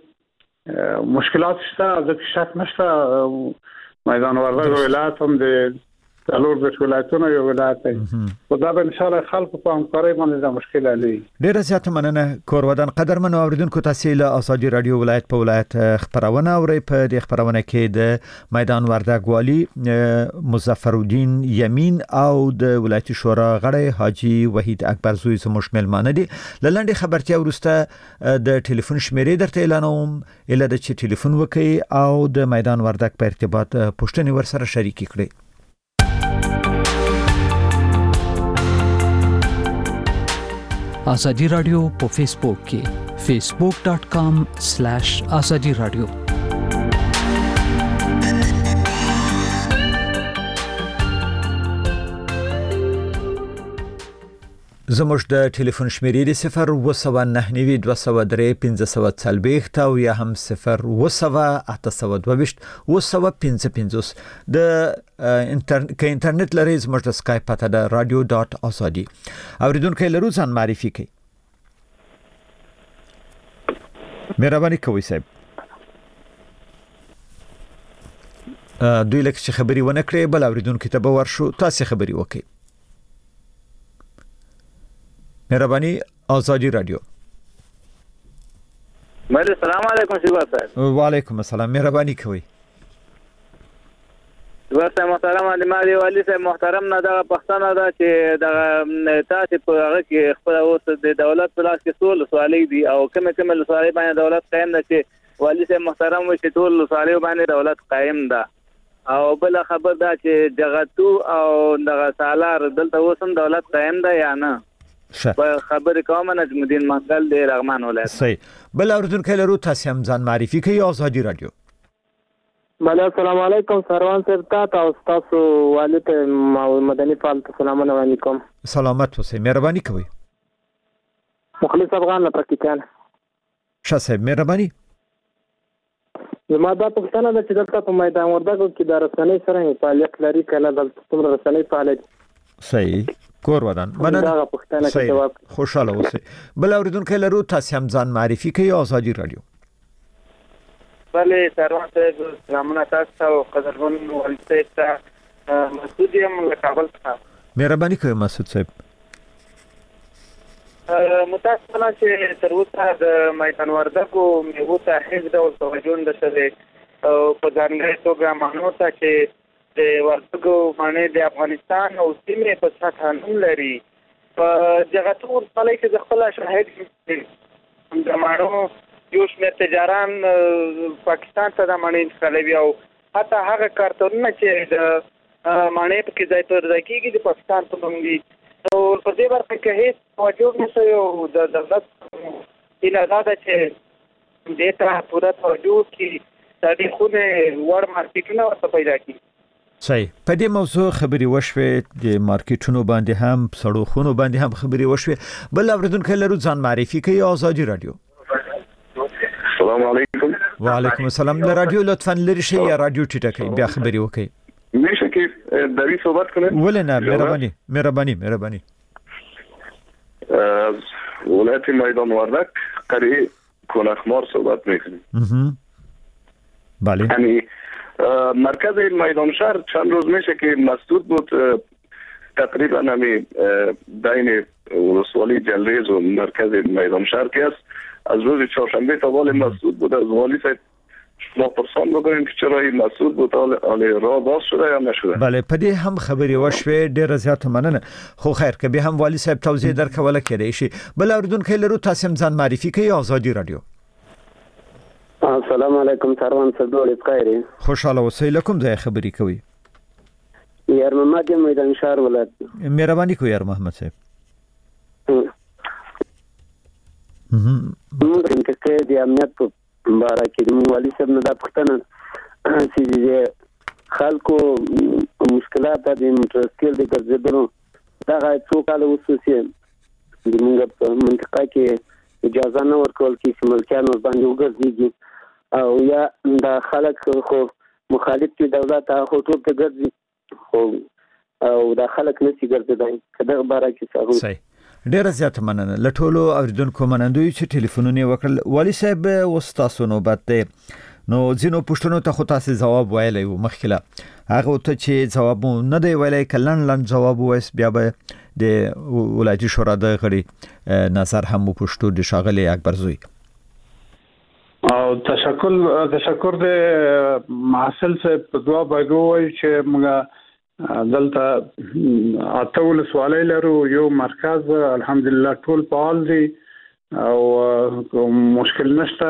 چې مشکلات شته د شک نشته میدان وردګ ولایت هم د څلور د ولایتونو یو ولایت دی خو دا به ان شاء الله خلکو په همکارۍ باندې دا مشکل حل وي ډیره زیاته مننه کورودان قدرمن اوریدونکو تاسو له آزادي رادیو ولایت په ولایت خبرونه اوري په دې خبرونه کې د میدان وردګ والی مظفر الدین یمین او د ولایت شورا غړی حاجی وحید اکبر زوی زموږ ملمانه دي لنډه خبرتیا ورسته د ټلیفون شمیرې درته اعلانوم اله د چې ټلیفون وکي او د میدان وردګ په ارتباط پوښتنې ورسره شریک کړي آزادی رادیو په فیسبوک کې فیسبوک ډاٹ کام سلیش آزادی رادیو زموږ د ټلیفون شمیرې د صفر وسوه نه نوي دوه سوه درې پنځه سوه څلوېښت او یا هم صفر وسوه اته سوه دوه ویشت وسوه پنځه پنځوس د انټرنیټ کې انټرنیټ لري زموږ د اسکایپ پته د رادیو ډاٹ آزادي اوریدونکو لرو ځان معرفي کړئ مهرباني کوئ صاحب دوی لکه چې خبري ونه کړې بل اوریدونکو ته به ورشو تاسو خبري وکړئ مهرباني آزادی رادیو مله السلام علیکم شیبا صاحب وعلیکم السلام مهرباني کوئ ورته محترم علي مالي والي صاحب محترم نه دا پښتنه دا چې دا تاسو په هغه کې خپل اوس د دولت په لاس کې ټول سوالي دي او کوم کوم سوالي باندې دولت قائم نه چې والي صاحب محترم وي چې ټول سوالي باندې دولت قائم ده او بل خبر دا چې جغتو او دغه سالار دلته اوسم دولت قائم ده یا نه په خبر کوم نجم الدین منګل دی رغمان ولایت صحیح بل اوردونکو لرو تاسو هم ځان معرفي کوي آزادي رادیو بله السلام علیکم سروان صاحب تاسو تاسو والد مدني فعال السلام علیکم سلامت اوسئ مهرباني کوئ مخلص افغان پاکستان ښه صاحب مهرباني زما دا پښتنه ده چې دلته په میدان وردګو کې د رسنۍ سره فعالیت لري کنه دلته څومره رسنۍ فعالیت صحیح کور ودان مننه صحیح خوشاله اوسئ بل اوریدونکو لرو تاسو هم ځان معرفي کوي آزادي رادیو بله سروان صاحب سلامونه تاسو او قدرمن والد صاحب مسعود یم له کابل څخه مهرباني کوئ مسعود صاحب متاسفانه چې تر اوسه د میدان وردګو میوو ته هیڅ ډول توجه نشته دی او په ځانګړې توګه معنو ته چې د وردګو معنی د افغانستان او سیمې په سطح نوم لري په دغه ټول ځای کې د خپل شاهد د معنو یو شمېر تجاران پاکستان ته د معنی انتقالوي او حتی هغه کارتونونه چې د معنی په کې ځای پر ځای کېږي د پاکستان په نوم دي نو په دې برخه کې هیڅ توجه نشته او د دولت هیله دا ده چې دې ته پوره توجه کړي تاریخونه وړ مارکیټونه ورته پیدا کړي صحیح. په دې موضوع خبرې وشوې د مارکیټونو باندې هم سړوخونو باندې هم خبرې وشوې. بل اوریدونکو لرو ځان معرفي کوي آزادي رادیو. السلام علیکم. وعلیکم السلام. له رادیو لطفا لری شي یا رادیو ټیټه کوي بیا خبرې وکړي. میشه کې دوی صحبت کنه ولنه مهرباني مهرباني مهرباني ولایت میدان وردک قریه کنخمار صحبت میکنیم. بله. یعنی مرکز میدان شهر چند روز میشه که مسدود بود تقریبا همی بین ولسوالی جلریز و مرکز میدان شهر که است از روز چهارشنبه تا والی مسدود بود. از والی صاحب شما پرسان بکنیم که چرا این مسدود بود حالی راه باز شده یا نشده. بله په دې هم خبرې وشوې ډېر زیات مننه خو خیر که به هم والی صاحب توضیح درکوله کېدای شي. بل اوریدونکو لرو تاسو هم ځان معرفي کوي آزادي رادیو. السلام علیکم سروان صدوړ بخیر. خوشاله اوسئ. لکم ځای خبرې کوي یار محمد میدان شهر ولایت. مهرباني کوي یار محمد صاحب. موږ چې د امنیت په اړه کې د والی صاحب نه د پښتنه چې خلکو مشکلات د انټرسټیل د ګرځېدلو دا څو کال وسوسه د موږ په منطقه کې اجازه نه ورکول کې چې ملکیان ور باندې وګرځي او یا د خلک خو مخالف کې دولت هغه ټول ته ګرځي خو او د خلک نشي ګرځي کله بارا کې څه. صحیح. ډیره زیات مننه لټولو اوریدونکو منندوی چې ټلیفونونه وکړل. والی صاحب وستاسو نوبت ده نو ځینو پښتنو ته خو تاسو جواب ویلی و مخکله هغه ته چې جواب نه دی ویلی کلن لن جواب وایس بیا به د ولایتي شورا د غړي نظر هم پښتو د شاغلي اکبر زوی. او تشکر تشکر د محصل صاحب دوا بګوي چې موږ دلته اتول سوالای لرو یو مرکز الحمدلله ټول فعال دي او مشکل نشته.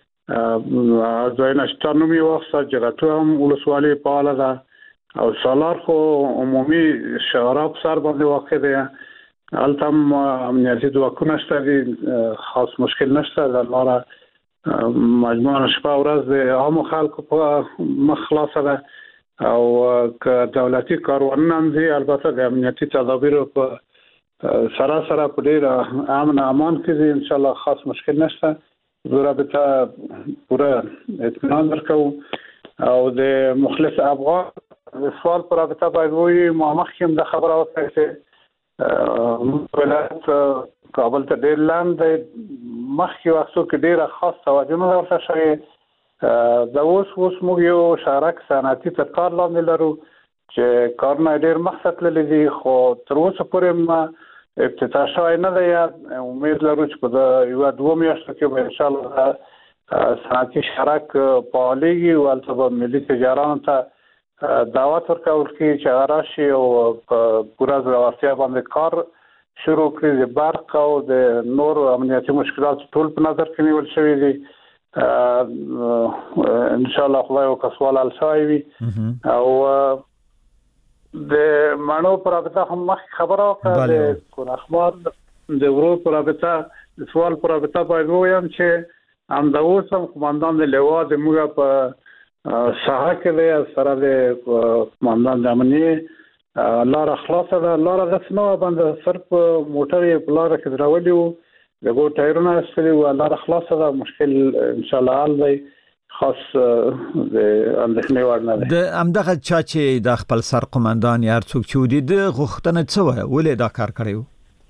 ځای نشته نو می وخت جګړه هم ولسوالي فعال ده او سالار خو عمومي شراب سر باندې واقع دی التم امنیتي ځواکونه شته دي خاص مشکل نشته. لاره مجموعه شپه ورځ د عام خلکو په مخ خلاصه ده او که دولتي کاروانونه هم دي البته د امنیتي تدابیر په سراسر په ډیر امن امان کې دي ان شاء الله خاص مشکل نشته. ضرورت پوره اطمینان درکو او د مخلص افغان سوال پر رابطه باید وي مخکې د خبره وکړه چې ولایت کابل ته ډیر لاندې مخکې وختو کې ډیره خاص توجه نه ورته شوې. دا اوس اوس موږ یو شارک صنعتي تر کار لاندې لرو چې کارونه ډیر مخصص لري خو تر اوسه پورې ما افتتاح شوی نه دی. امید لرو چې په یو دوه میاشتو کې به ان شاء الله صنعتي شارک فعالېږي او هلته به ملي تجارانو ته دعوت ورکول کېږي چې هغه راشي او په پوره زړورتیا باندې کار شروع کړي. د برق او د نور امنیتي مشکلات ټول په نظر کې نیول شوي دي. ان شاء الله خدای او کسوال حل شوی وي او د مانو پر رابطه هم مخ خبره وکړه د کنخمار د ورو پر رابطه سوال پر رابطه باید وایم چې هم د اوسم قومندان د لوا د موږ په ساحه کې دی سره د قومندان د امنیه لار خلاصه ده. لار غسنه باندې صرف موټر یې په لار کې دراولي وو دغه ټایرونه استلي و لار خلاصه ده مشکل ان شاء الله حل دی خاص د اندېښنې وړ نه ده. د امدغه چا چې د خپل سر قومندان یا څوک چې ودی د غوښتنه څه وای ولې دا کار کړیو؟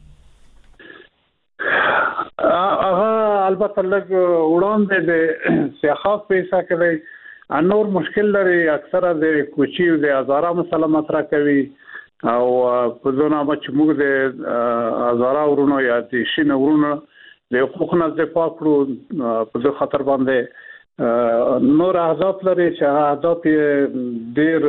هغه البته لږ وړاندې د سیاحت پیسې کوي نور مشکل لري اکثره د کوچي او د هزاره مسله مطرح کوي او په ځونه چې موږ د ازارا ورونو یا د شین ورونو د حقوقو نه دفاع کړو په خطر باندې نور اهداف لري چې اهداف ډیر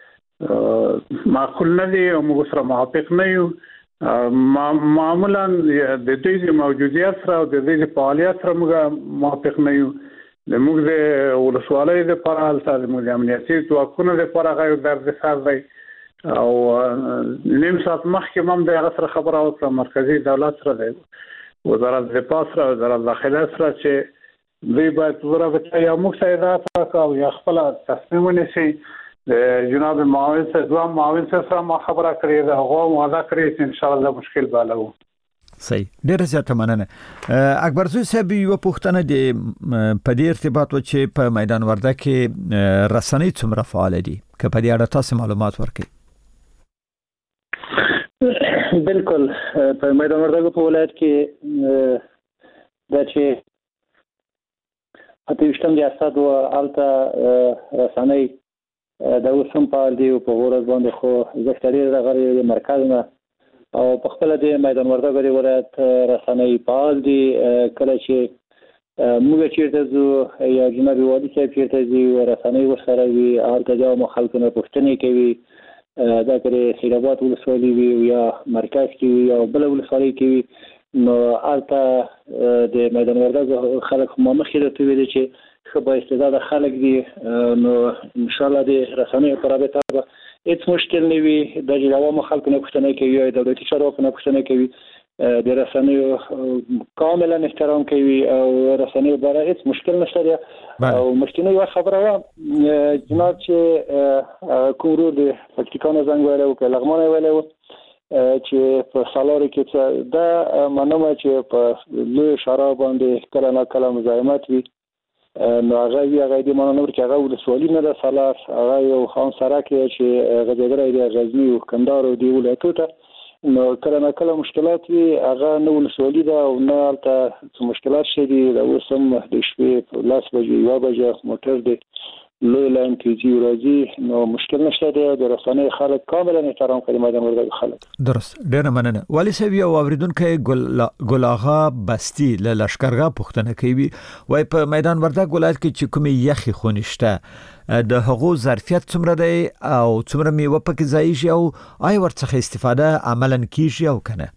معقول نه دي او موږ سره موافق نه یو معمولا د دې موجودیت سره او د دې فعالیت سره موږ موافق نه یو د موږ د ولسوالۍ د پرال سره موږ د امنیتي ځواکونو د پرغه درد سر دی او نیم ساعت مخکې هم د هغه سره خبره وکړه مرکزی دولت سره دی وزارت دفاع سره وزارت داخله سره چې دوی باید ورته یا موږ سره راځو یا خپل تصمیم ونیسي د جناب معاون سره دوه معاون سره ما خبره کړې ده هغه وعده کړې چې ان شاء الله مشکل به حل وي صحیح ډیره زیاته مننه اکبر زوی صاحب یو پوښتنه د په دې ارتباط و چې په میدان ورده کې رسنۍ څومره فعال دي که په دې اړه تاسو معلومات ورکړئ بالکل په میدان ورده په ولایت کې د چې اتوشتم ریاست او الته رسنۍ دا اوسم په دې په ورځ باندې خو زفتری راغلي مرکز نه او په خپل د میدان ورده غوړي ولایت رسنۍ فعال دي کله چې موږ چیرته زو یا جناب والي صاحب چیرته زی رسنۍ ورسره وي الته د مخالفینو پوښتنې کوي دا کړي سیلابات ولسوالي وي یا مرکز کې یا بل ولسوالي کې نو الته د میدان ورده خلک مخې ته ویل چې خو استعداد خلک دي نو ان شاء الله د رسنۍ په رابطه به هیڅ مشکل نه وي د جواب مخالفینو پوښتنه کوي او دولتي چارواکو پوښتنه کوي د رسنۍ کاملا احترام کوي او رسنۍ برای هیڅ مشکل نشته او مشکل یو خبره و جناب چې کورو د پکتیکانو زنګ ویلو او لغمان ویلو چې په سالاري کې دا منمه چې په لوی شراب باندې کله نه کله مزاحمت وي نو هغه وی هغه د مانور چې هغه ولسوالي نه د سالار هغه یو خان سره کې چې غزګره د غزنی او کندهار او دی ولایتو ته نو کله نه کله مشکلات وي هغه نو ولسوالي دا او نه البته مشکلات شي دي د وسم د شپې په لاس بجې یو بجې موټر دی لوی لاین کې جی راځي نو مشکل نشته د رسنۍ خلک کاملا احترام کوي میدان ورده خلک درست ډیر مننه والی صاحب یو اوریدونکو ګل آغا بستی له لشکرګه پښتنه کوي وای په میدان ورده ولایت کې چې کومه یخي خونشته د هغو ظرفیت څومره دی او څومره میوه پکې ځای شي او آی ورڅخه استفاده عملاً کیږي او کنه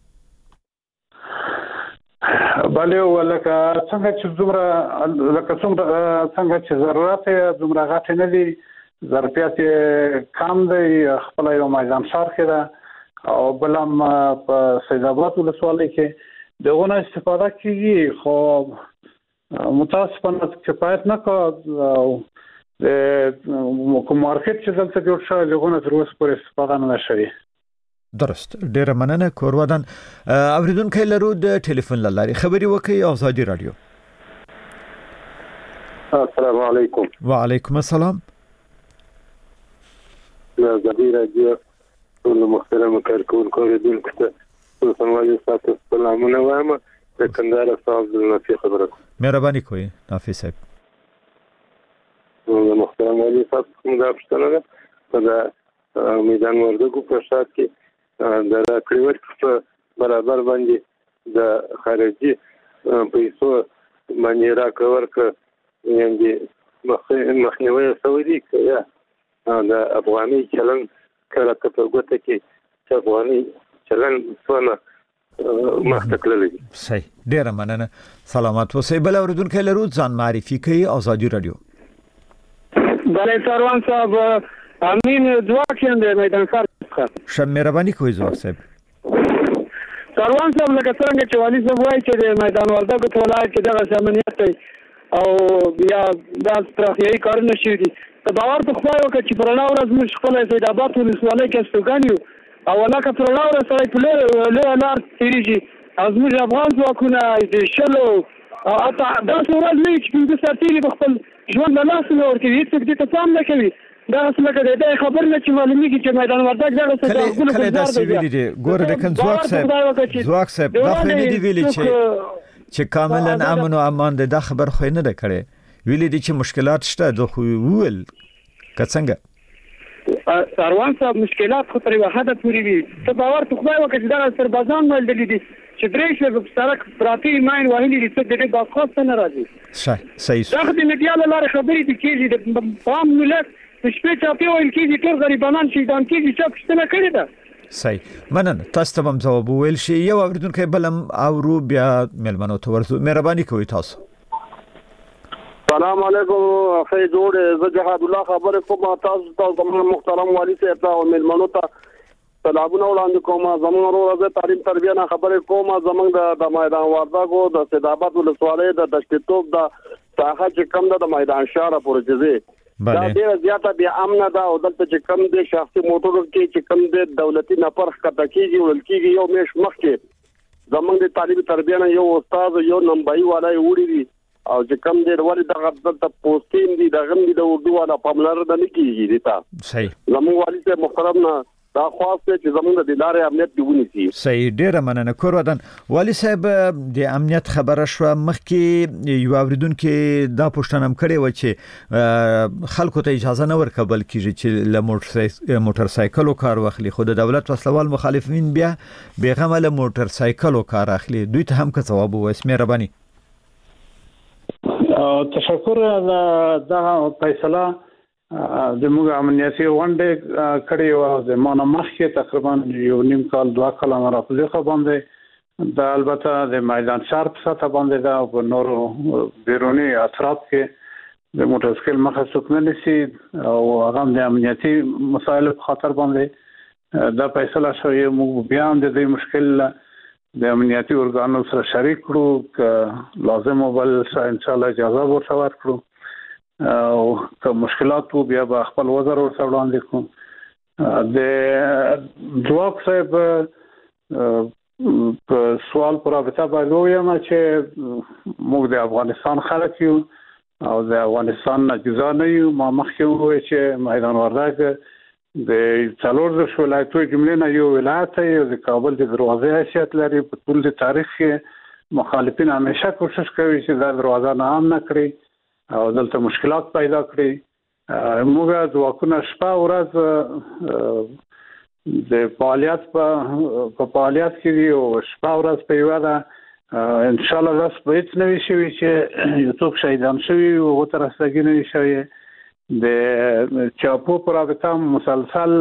بله ولکه څنګه چې زمره لکه څنګه څنګه چې ضرورت زمره غاټ نه دي ظرفیت کم دی خپل یو میدان شهر کې ده او بلم په سید آباد ولسوالۍ کې دغه استفاده کیږي خو متاسفانه کفایت نه کوي او د کوم مارکیټ چې دلته جوړ شوی دغه نه تر اوسه پورې استفاده نه شوی درست ډیر مننه کورودان اوریدونکو لرو د ټلیفون لاري خبري وکي آزادي رادیو السلام علیکم وعلیکم السلام آزادي رادیو ټول محترم کارکونکو اوریدونکو ته سلام تاسو سلامونه وایم د کندهار صاحب د نفي خبره مهرباني کوئ نافي صاحب محترم علي صاحب کوم دا پښتنه ده په میدان وردګو په شات کې د راکړور په برابر باندې د خارجي پیسو باندې راکړور ک یعنی مخنیوي سعودي کړه د افغاني چلن کړه په ګوته کې چې افغاني چلن څونه مختکللی صحیح ډیر مننه سلامات اوسئ بل اوریدونکو لرو ځان معرفي کوي آزادي رادیو بله سروان صاحب امین ځواکین د میدان سر شم مهرباني کوئ ځواک صاحب سروان صاحب لکه څنګه چې والي صاحب وایي چې د میدان وردګو په ولایت کې دغه امنیت دی او بیا د استراتیژي کارونه شوي دي په باور په خدای وکړه چې پر لاره ورځ موږ خپل سید آباد ولسوالۍ کې استوګن یو او لکه پر لاره ورځ سړی په لویه لار تېرېږي او زموږ افغان ځواکونه د شلو او حتی داسې ورځ نه وي چې پنځه سرتېري په خپل ژوند له لاسه نه ورکوي هېڅوک دې ته پام نه کوي دغه لکه د دې خبر نه چې معلومیږي چې میدان وردګ دغه څه کله داسې ویلي دي ګوره د کن ځواک صاحب ځواک صاحب دا خو نه دي ویلي چې چې کاملا امن او امان د خبر خو نه ده کړې ویلي دي چې مشکلات شته د خو ول که څنګه ساروان صاحب مشکلات خو تر یوه حده پورې وي ته باور ته خدای وکړه چې دغه سربازان ولدلي دي چې درې شپې په سړک پراته دي ماین وهلي دي څه د دې بازخواست نه راځي صحیح دغه د میډیا له لارې خبرې دي کېږي د عام ملت د شپې چاپې ویل کېږي ټول غریبانان شهیدان کېږي چا پوښتنه کړې ده صحیح مننه تاسو ته هم ځواب وویل شي یو اوریدونکی بل هم اورو بیا مېلمنو ته ورځو مهرباني کوئ تاسو سلام علیکم اخی جوړ زه جهاد الله خبره کوم تاسو ته زموږ محترم والي صاحب او مېلمنو ته سلامونه وړاندې کوم زموږ ورځ تعلیم تربیه نه خبره کوم زموږ د میدان وردګو د سیدآباد ولسوالۍ د دشتوب د ساحه چې کم د میدان شهر پورې دا ډیره زیاته بیا امن ده او دلته چې کم د شخصي موټرو کې چې کم د دولتي نفر ښکته کیږي ولکېږي یو میش مخکې زموږ د تعلیم تربیه نه یو استاد یو نمبای والای وړي دي او چې کم دې ورې دغه د پوسټین دي دغه د اردو والا پاملر د نکیږي دي تا صحیح زموږ والي ته محترم نه دا خواسته چې زموږ د ادارې امنیت دی ونیسي صحیح ډیره مننه کور ودان والي صاحب د امنیت خبره شو مخکې یو اوریدونکو دا پوښتنه هم کړې و چې خلکو ته اجازه نه ورکول کیږي چې له موټر سایکل کار واخلي خو د دولت وسلوال مخالفین بیا بیغمه له موټر سایکل کار اخلي دوی ته هم که ځواب وایي مهرباني تشکر دا فیصله د موږ امنیتي ونډه کړې و د مانه مخکې تقریبا یو نیم کال دوه کال نه راپځه باندې د البته د میدان شهر په سطح باندې دا په نورو بیرونی اطراف کې د موټر سایکل مخه څوک نه نشي او هغه د امنیتي مسایل په خاطر باندې دا فیصله شوی موږ بیا د دې مشکل د امنیتي ارګانو سره شریک کړو ک لازم وبل ان شاء الله اجازه ورته ورکړو او که مشکلات وو بیا به خپل وزر ورته وړاندې کوم د ځواب صاحب په سوال پر رابطه باندې وایم چې موږ د افغانستان خلک یو او د افغانستان نه جزا نه یو ما مخکې وایي چې میدان وردګ د څلور د ولایتو جملې نه یو ولایت دی او د کابل د دروازې حیثیت لري په ټول د تاریخ کې مخالفین همیشه کوشش کوي چې دا دروازه نه عام نه کړي او دلته مشکلات پیدا کړي موږ د واکونه شپه ورځ د فعالیت په فعالیت کې دی او شپه ورځ په یو ده ان شاء الله لاس به هیڅ نه وي شوی چې یو څوک شهیدان شوی او تر رسېږي نه شوی د چاپو پر رابطه مسلسل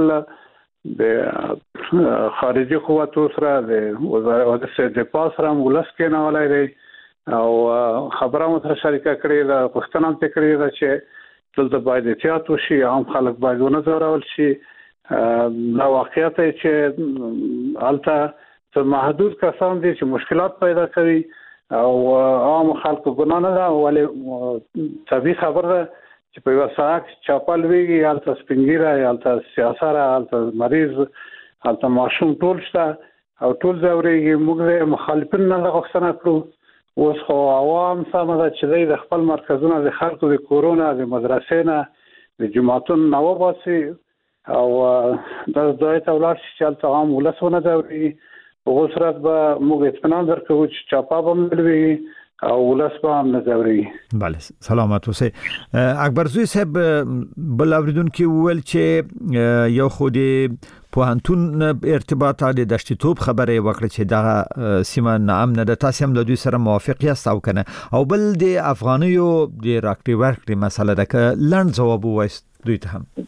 د خارجي قوتو سره د وزارت دفاع سره ولس کې نه ولای دی او خبره مو سره شریکه کړې ده پښتنه ته کړې ده چې دلته باید احتیاط وشي عام خلک باید ونه ځورول شي دا واقعیت چې البته څه محدود کسان دي چې مشکلات پیدا کوي او عام خلکو ګناه نه ده ولې طبيعي خبره ده چې په یو ساعت چاپل ویږي البته سپینګیره البته سیاسره البته مریض البته ماشوم ټول شته او ټول ځوريږي موږ مخالفین نه غوښتنه کړو اوس خو عوام سم ده چې د خپل مرکزونه د خلکو د کورونا د مدرسې نه د جماعتونو نو باسي او د دوی ته ولاړ شي چې البته عام ولسونه ځوري په صورت به موږ اطمینان درکو چې چاپا به ملوي او ولس به هم نظوري بله سلامت اوسئ اکبر زوی صاحب بل اوریدونکو وویل چې یو خو د پوهنتون ارتباط د دشتوب خبره وکړه چې دا سیمه نام نه د تاسو هم د دوی سره موافق یاست او کنه او بل د افغانیو د راکټي ورکړي مسله ده ک لند جواب وایست دوی ته هم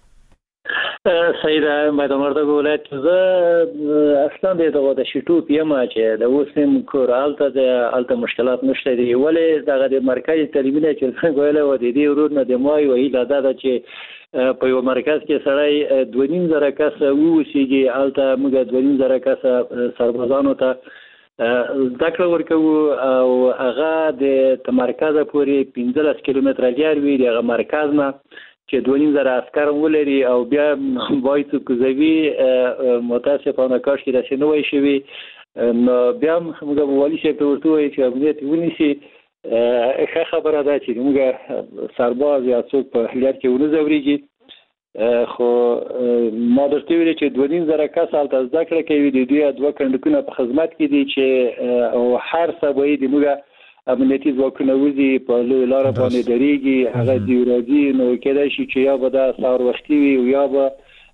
سیدا میدان وردګ ولایت زه اصلا دغه د شټو پیم چې د وسم کورالته د الته مشکلات نشته دی ولې دغه د مرکزي تعلیمي چې څنګه ویل و د دې ورونه د موای وی دا د چې په یو مرکز کې سړی دوه نیم زره کس ووسیږي الته موږ دوه نیم زره کس سربازانو ته ذکر ورکو او هغه د مرکز پورې پنځلس کیلومتر لري وی دغه مرکز نه چې دوه نیم زره عسكر ولري او بیا وایي کوزوي متاسفانه کاش کې داسې نه وای شوی نو بیا موږ والي شه په ورته وایي چې امنیت ونیسي ښه خبره ده چې موږ سرباز یا څوک په هلیار کې ونه ځوريږي خو ما درته ویل چې دوه نیم زره کس هلته زده کړه کوي د دوی دوه کندکونه په خدمت کې دي چې او هر څه به د موږ امنیتي ځواکونه وزي په لوی لار باندې درېږي هغه دی راځي نو کېدای شي چې یا به دا سهار وختي وي او یا به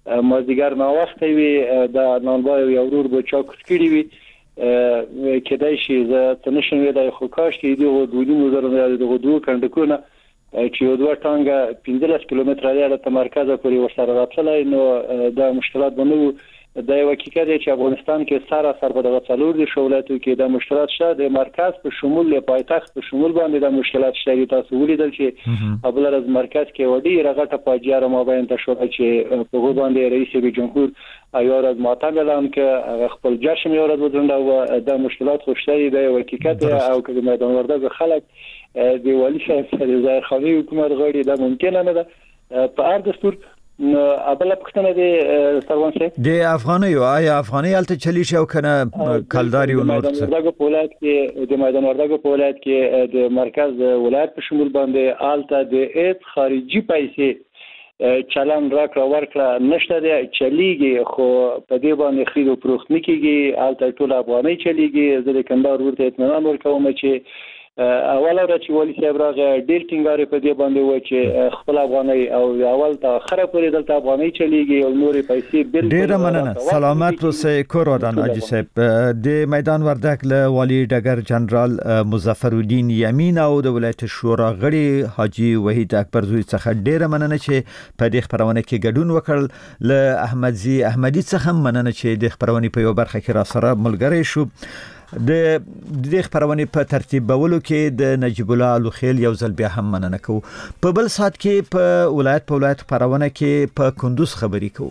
مازدیګر ناوخته وي د نانبای یو ورور به چا کوت کړی وي کېدای شي زه څه نشم ویلی خو کاش چې دغه دوه نیم زره یا دغه دوه کنډکونه چې یو دوه ټانګه پنځلس کیلومتره لري د مرکز پورې ورسره راتللی نو دا مشکلات به نه وو. دا یو حقیقت دی چې افغانستان کې سراسر په دغه څلور دي ولایتونو کې د مشکلات شته د مرکز په شمول له پایتخت په شمول باندې د مشکلات شته. تاسو ولیدل چې ابل از مرکز کې وړي رغټه فاجعه را مابین ته شو چې په هغه باندې رئیس جمهور ایار از ماتم اعلان که خپل جشن یارد وزنده و د مشکلات خوشتری د یو حقیقت او که د میدان وردګ خلک د والی صاحب سره ځای خاني حکومت غړي دا ممکن نه ده په هر دستور ابل پښتنه د سروان سه د افغاني او آیا افغاني الته چلی شو کنه کلداري او نور څه دغه پولاد کې د میدان وردګ پولاد کې د مرکز ولایت په شمول باندې الته د ایت خارجي پیسې چلن راکړه ورکړه نشته دی چلیږي خو په دې باندې خرید او فروخت نه کیږي الته ټول افغاني چلیږي زه د کندهار ورته اطمینان ورکوم چې اول را چې والی صاحب راغی ډیر ټینګاري په دې باندې و چې خپل افغاني او اول ته خره پورې دلته افغاني چلیږي او نورې پیسې بل ډیر مننه سلامت اوسې کورودان اجي صاحب د میدان وردګ له والی ډګر جنرال مظفر الدین یمین او د ولایت شورا غړي حاجی وحید اکبر زوی څخه ډیر مننه چې په دې خبرونه کې ګډون وکړ. له احمدزي احمدي څخه مننه چې د خبرونه په یو برخه کې را سره ملګری شو. د دې خبرونه په ترتیبولو کې د نجیب الله لوخیل یو ځل بیا هم مننه کوو. په بل سات کې په ولایت په ولایت خبرونه کې په کندوز خبري کوو.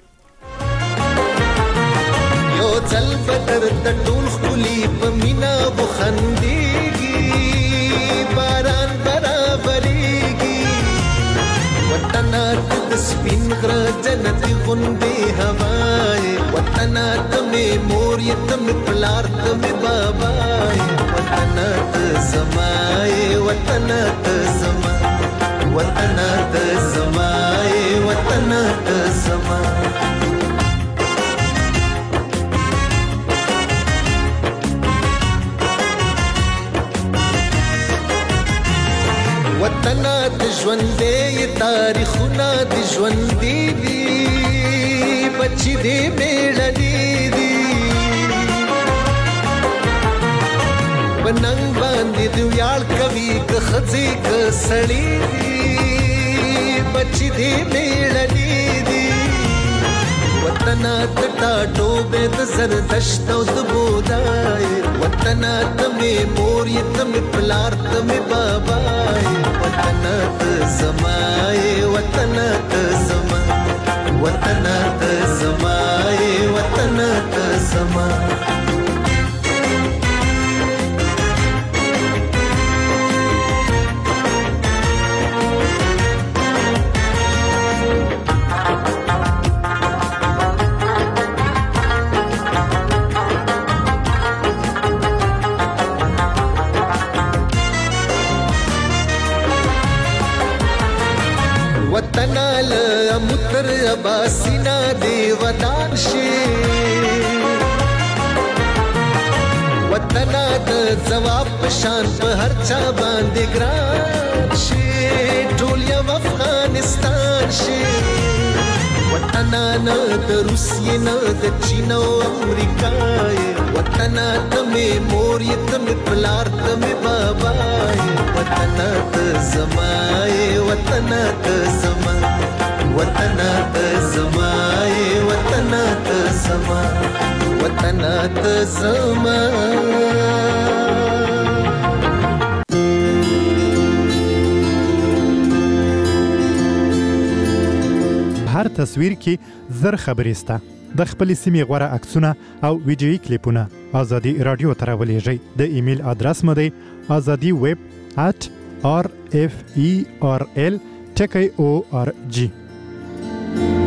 یو ځل بدر د ټول خولي په مینا بخنديږي باران برابرېږي وطن د سپین غره جنت غوندې هواي وطن ته مې مور یتم پلار ته مې بابا وطن ته زمای وطن ته زما وطن ته زمای وطن ته زما وطن د ژوندې تاریخونه د ژوندې دي بچی دې میړنی دي بننګ باندې دی ویاړ کوي که خځې که سړی دي بچی دې میړنی دي وطن د ټاټو به د زردشت او د بودای وطن ته مې مور یتم پلار ته مې بابا وطن ته زمای وطن ته زما وطن ته زمای وطن ته زما وطن له متر باسینا دی ودان شي وطن د جواب پشان په هر چا باندې ګران شي ټول یو افغانستان شي وطن نه د روسیې نه د چین او امریکا وطن ته مې مور یې ته مې پلار ته مې بابا وطن ته زمای وطن ته زما وطن ته زمای وطن ته زما وطن ته زما هر تصویر کې زر خبرې سته. د خپل سیمې غوره عکسونه او ویډیويي کلیپونه ازادي رادیو ته راولېږئ. د ایمیل ادرس مو دی ازادي ویب at r f e r l ټکی او ار جی.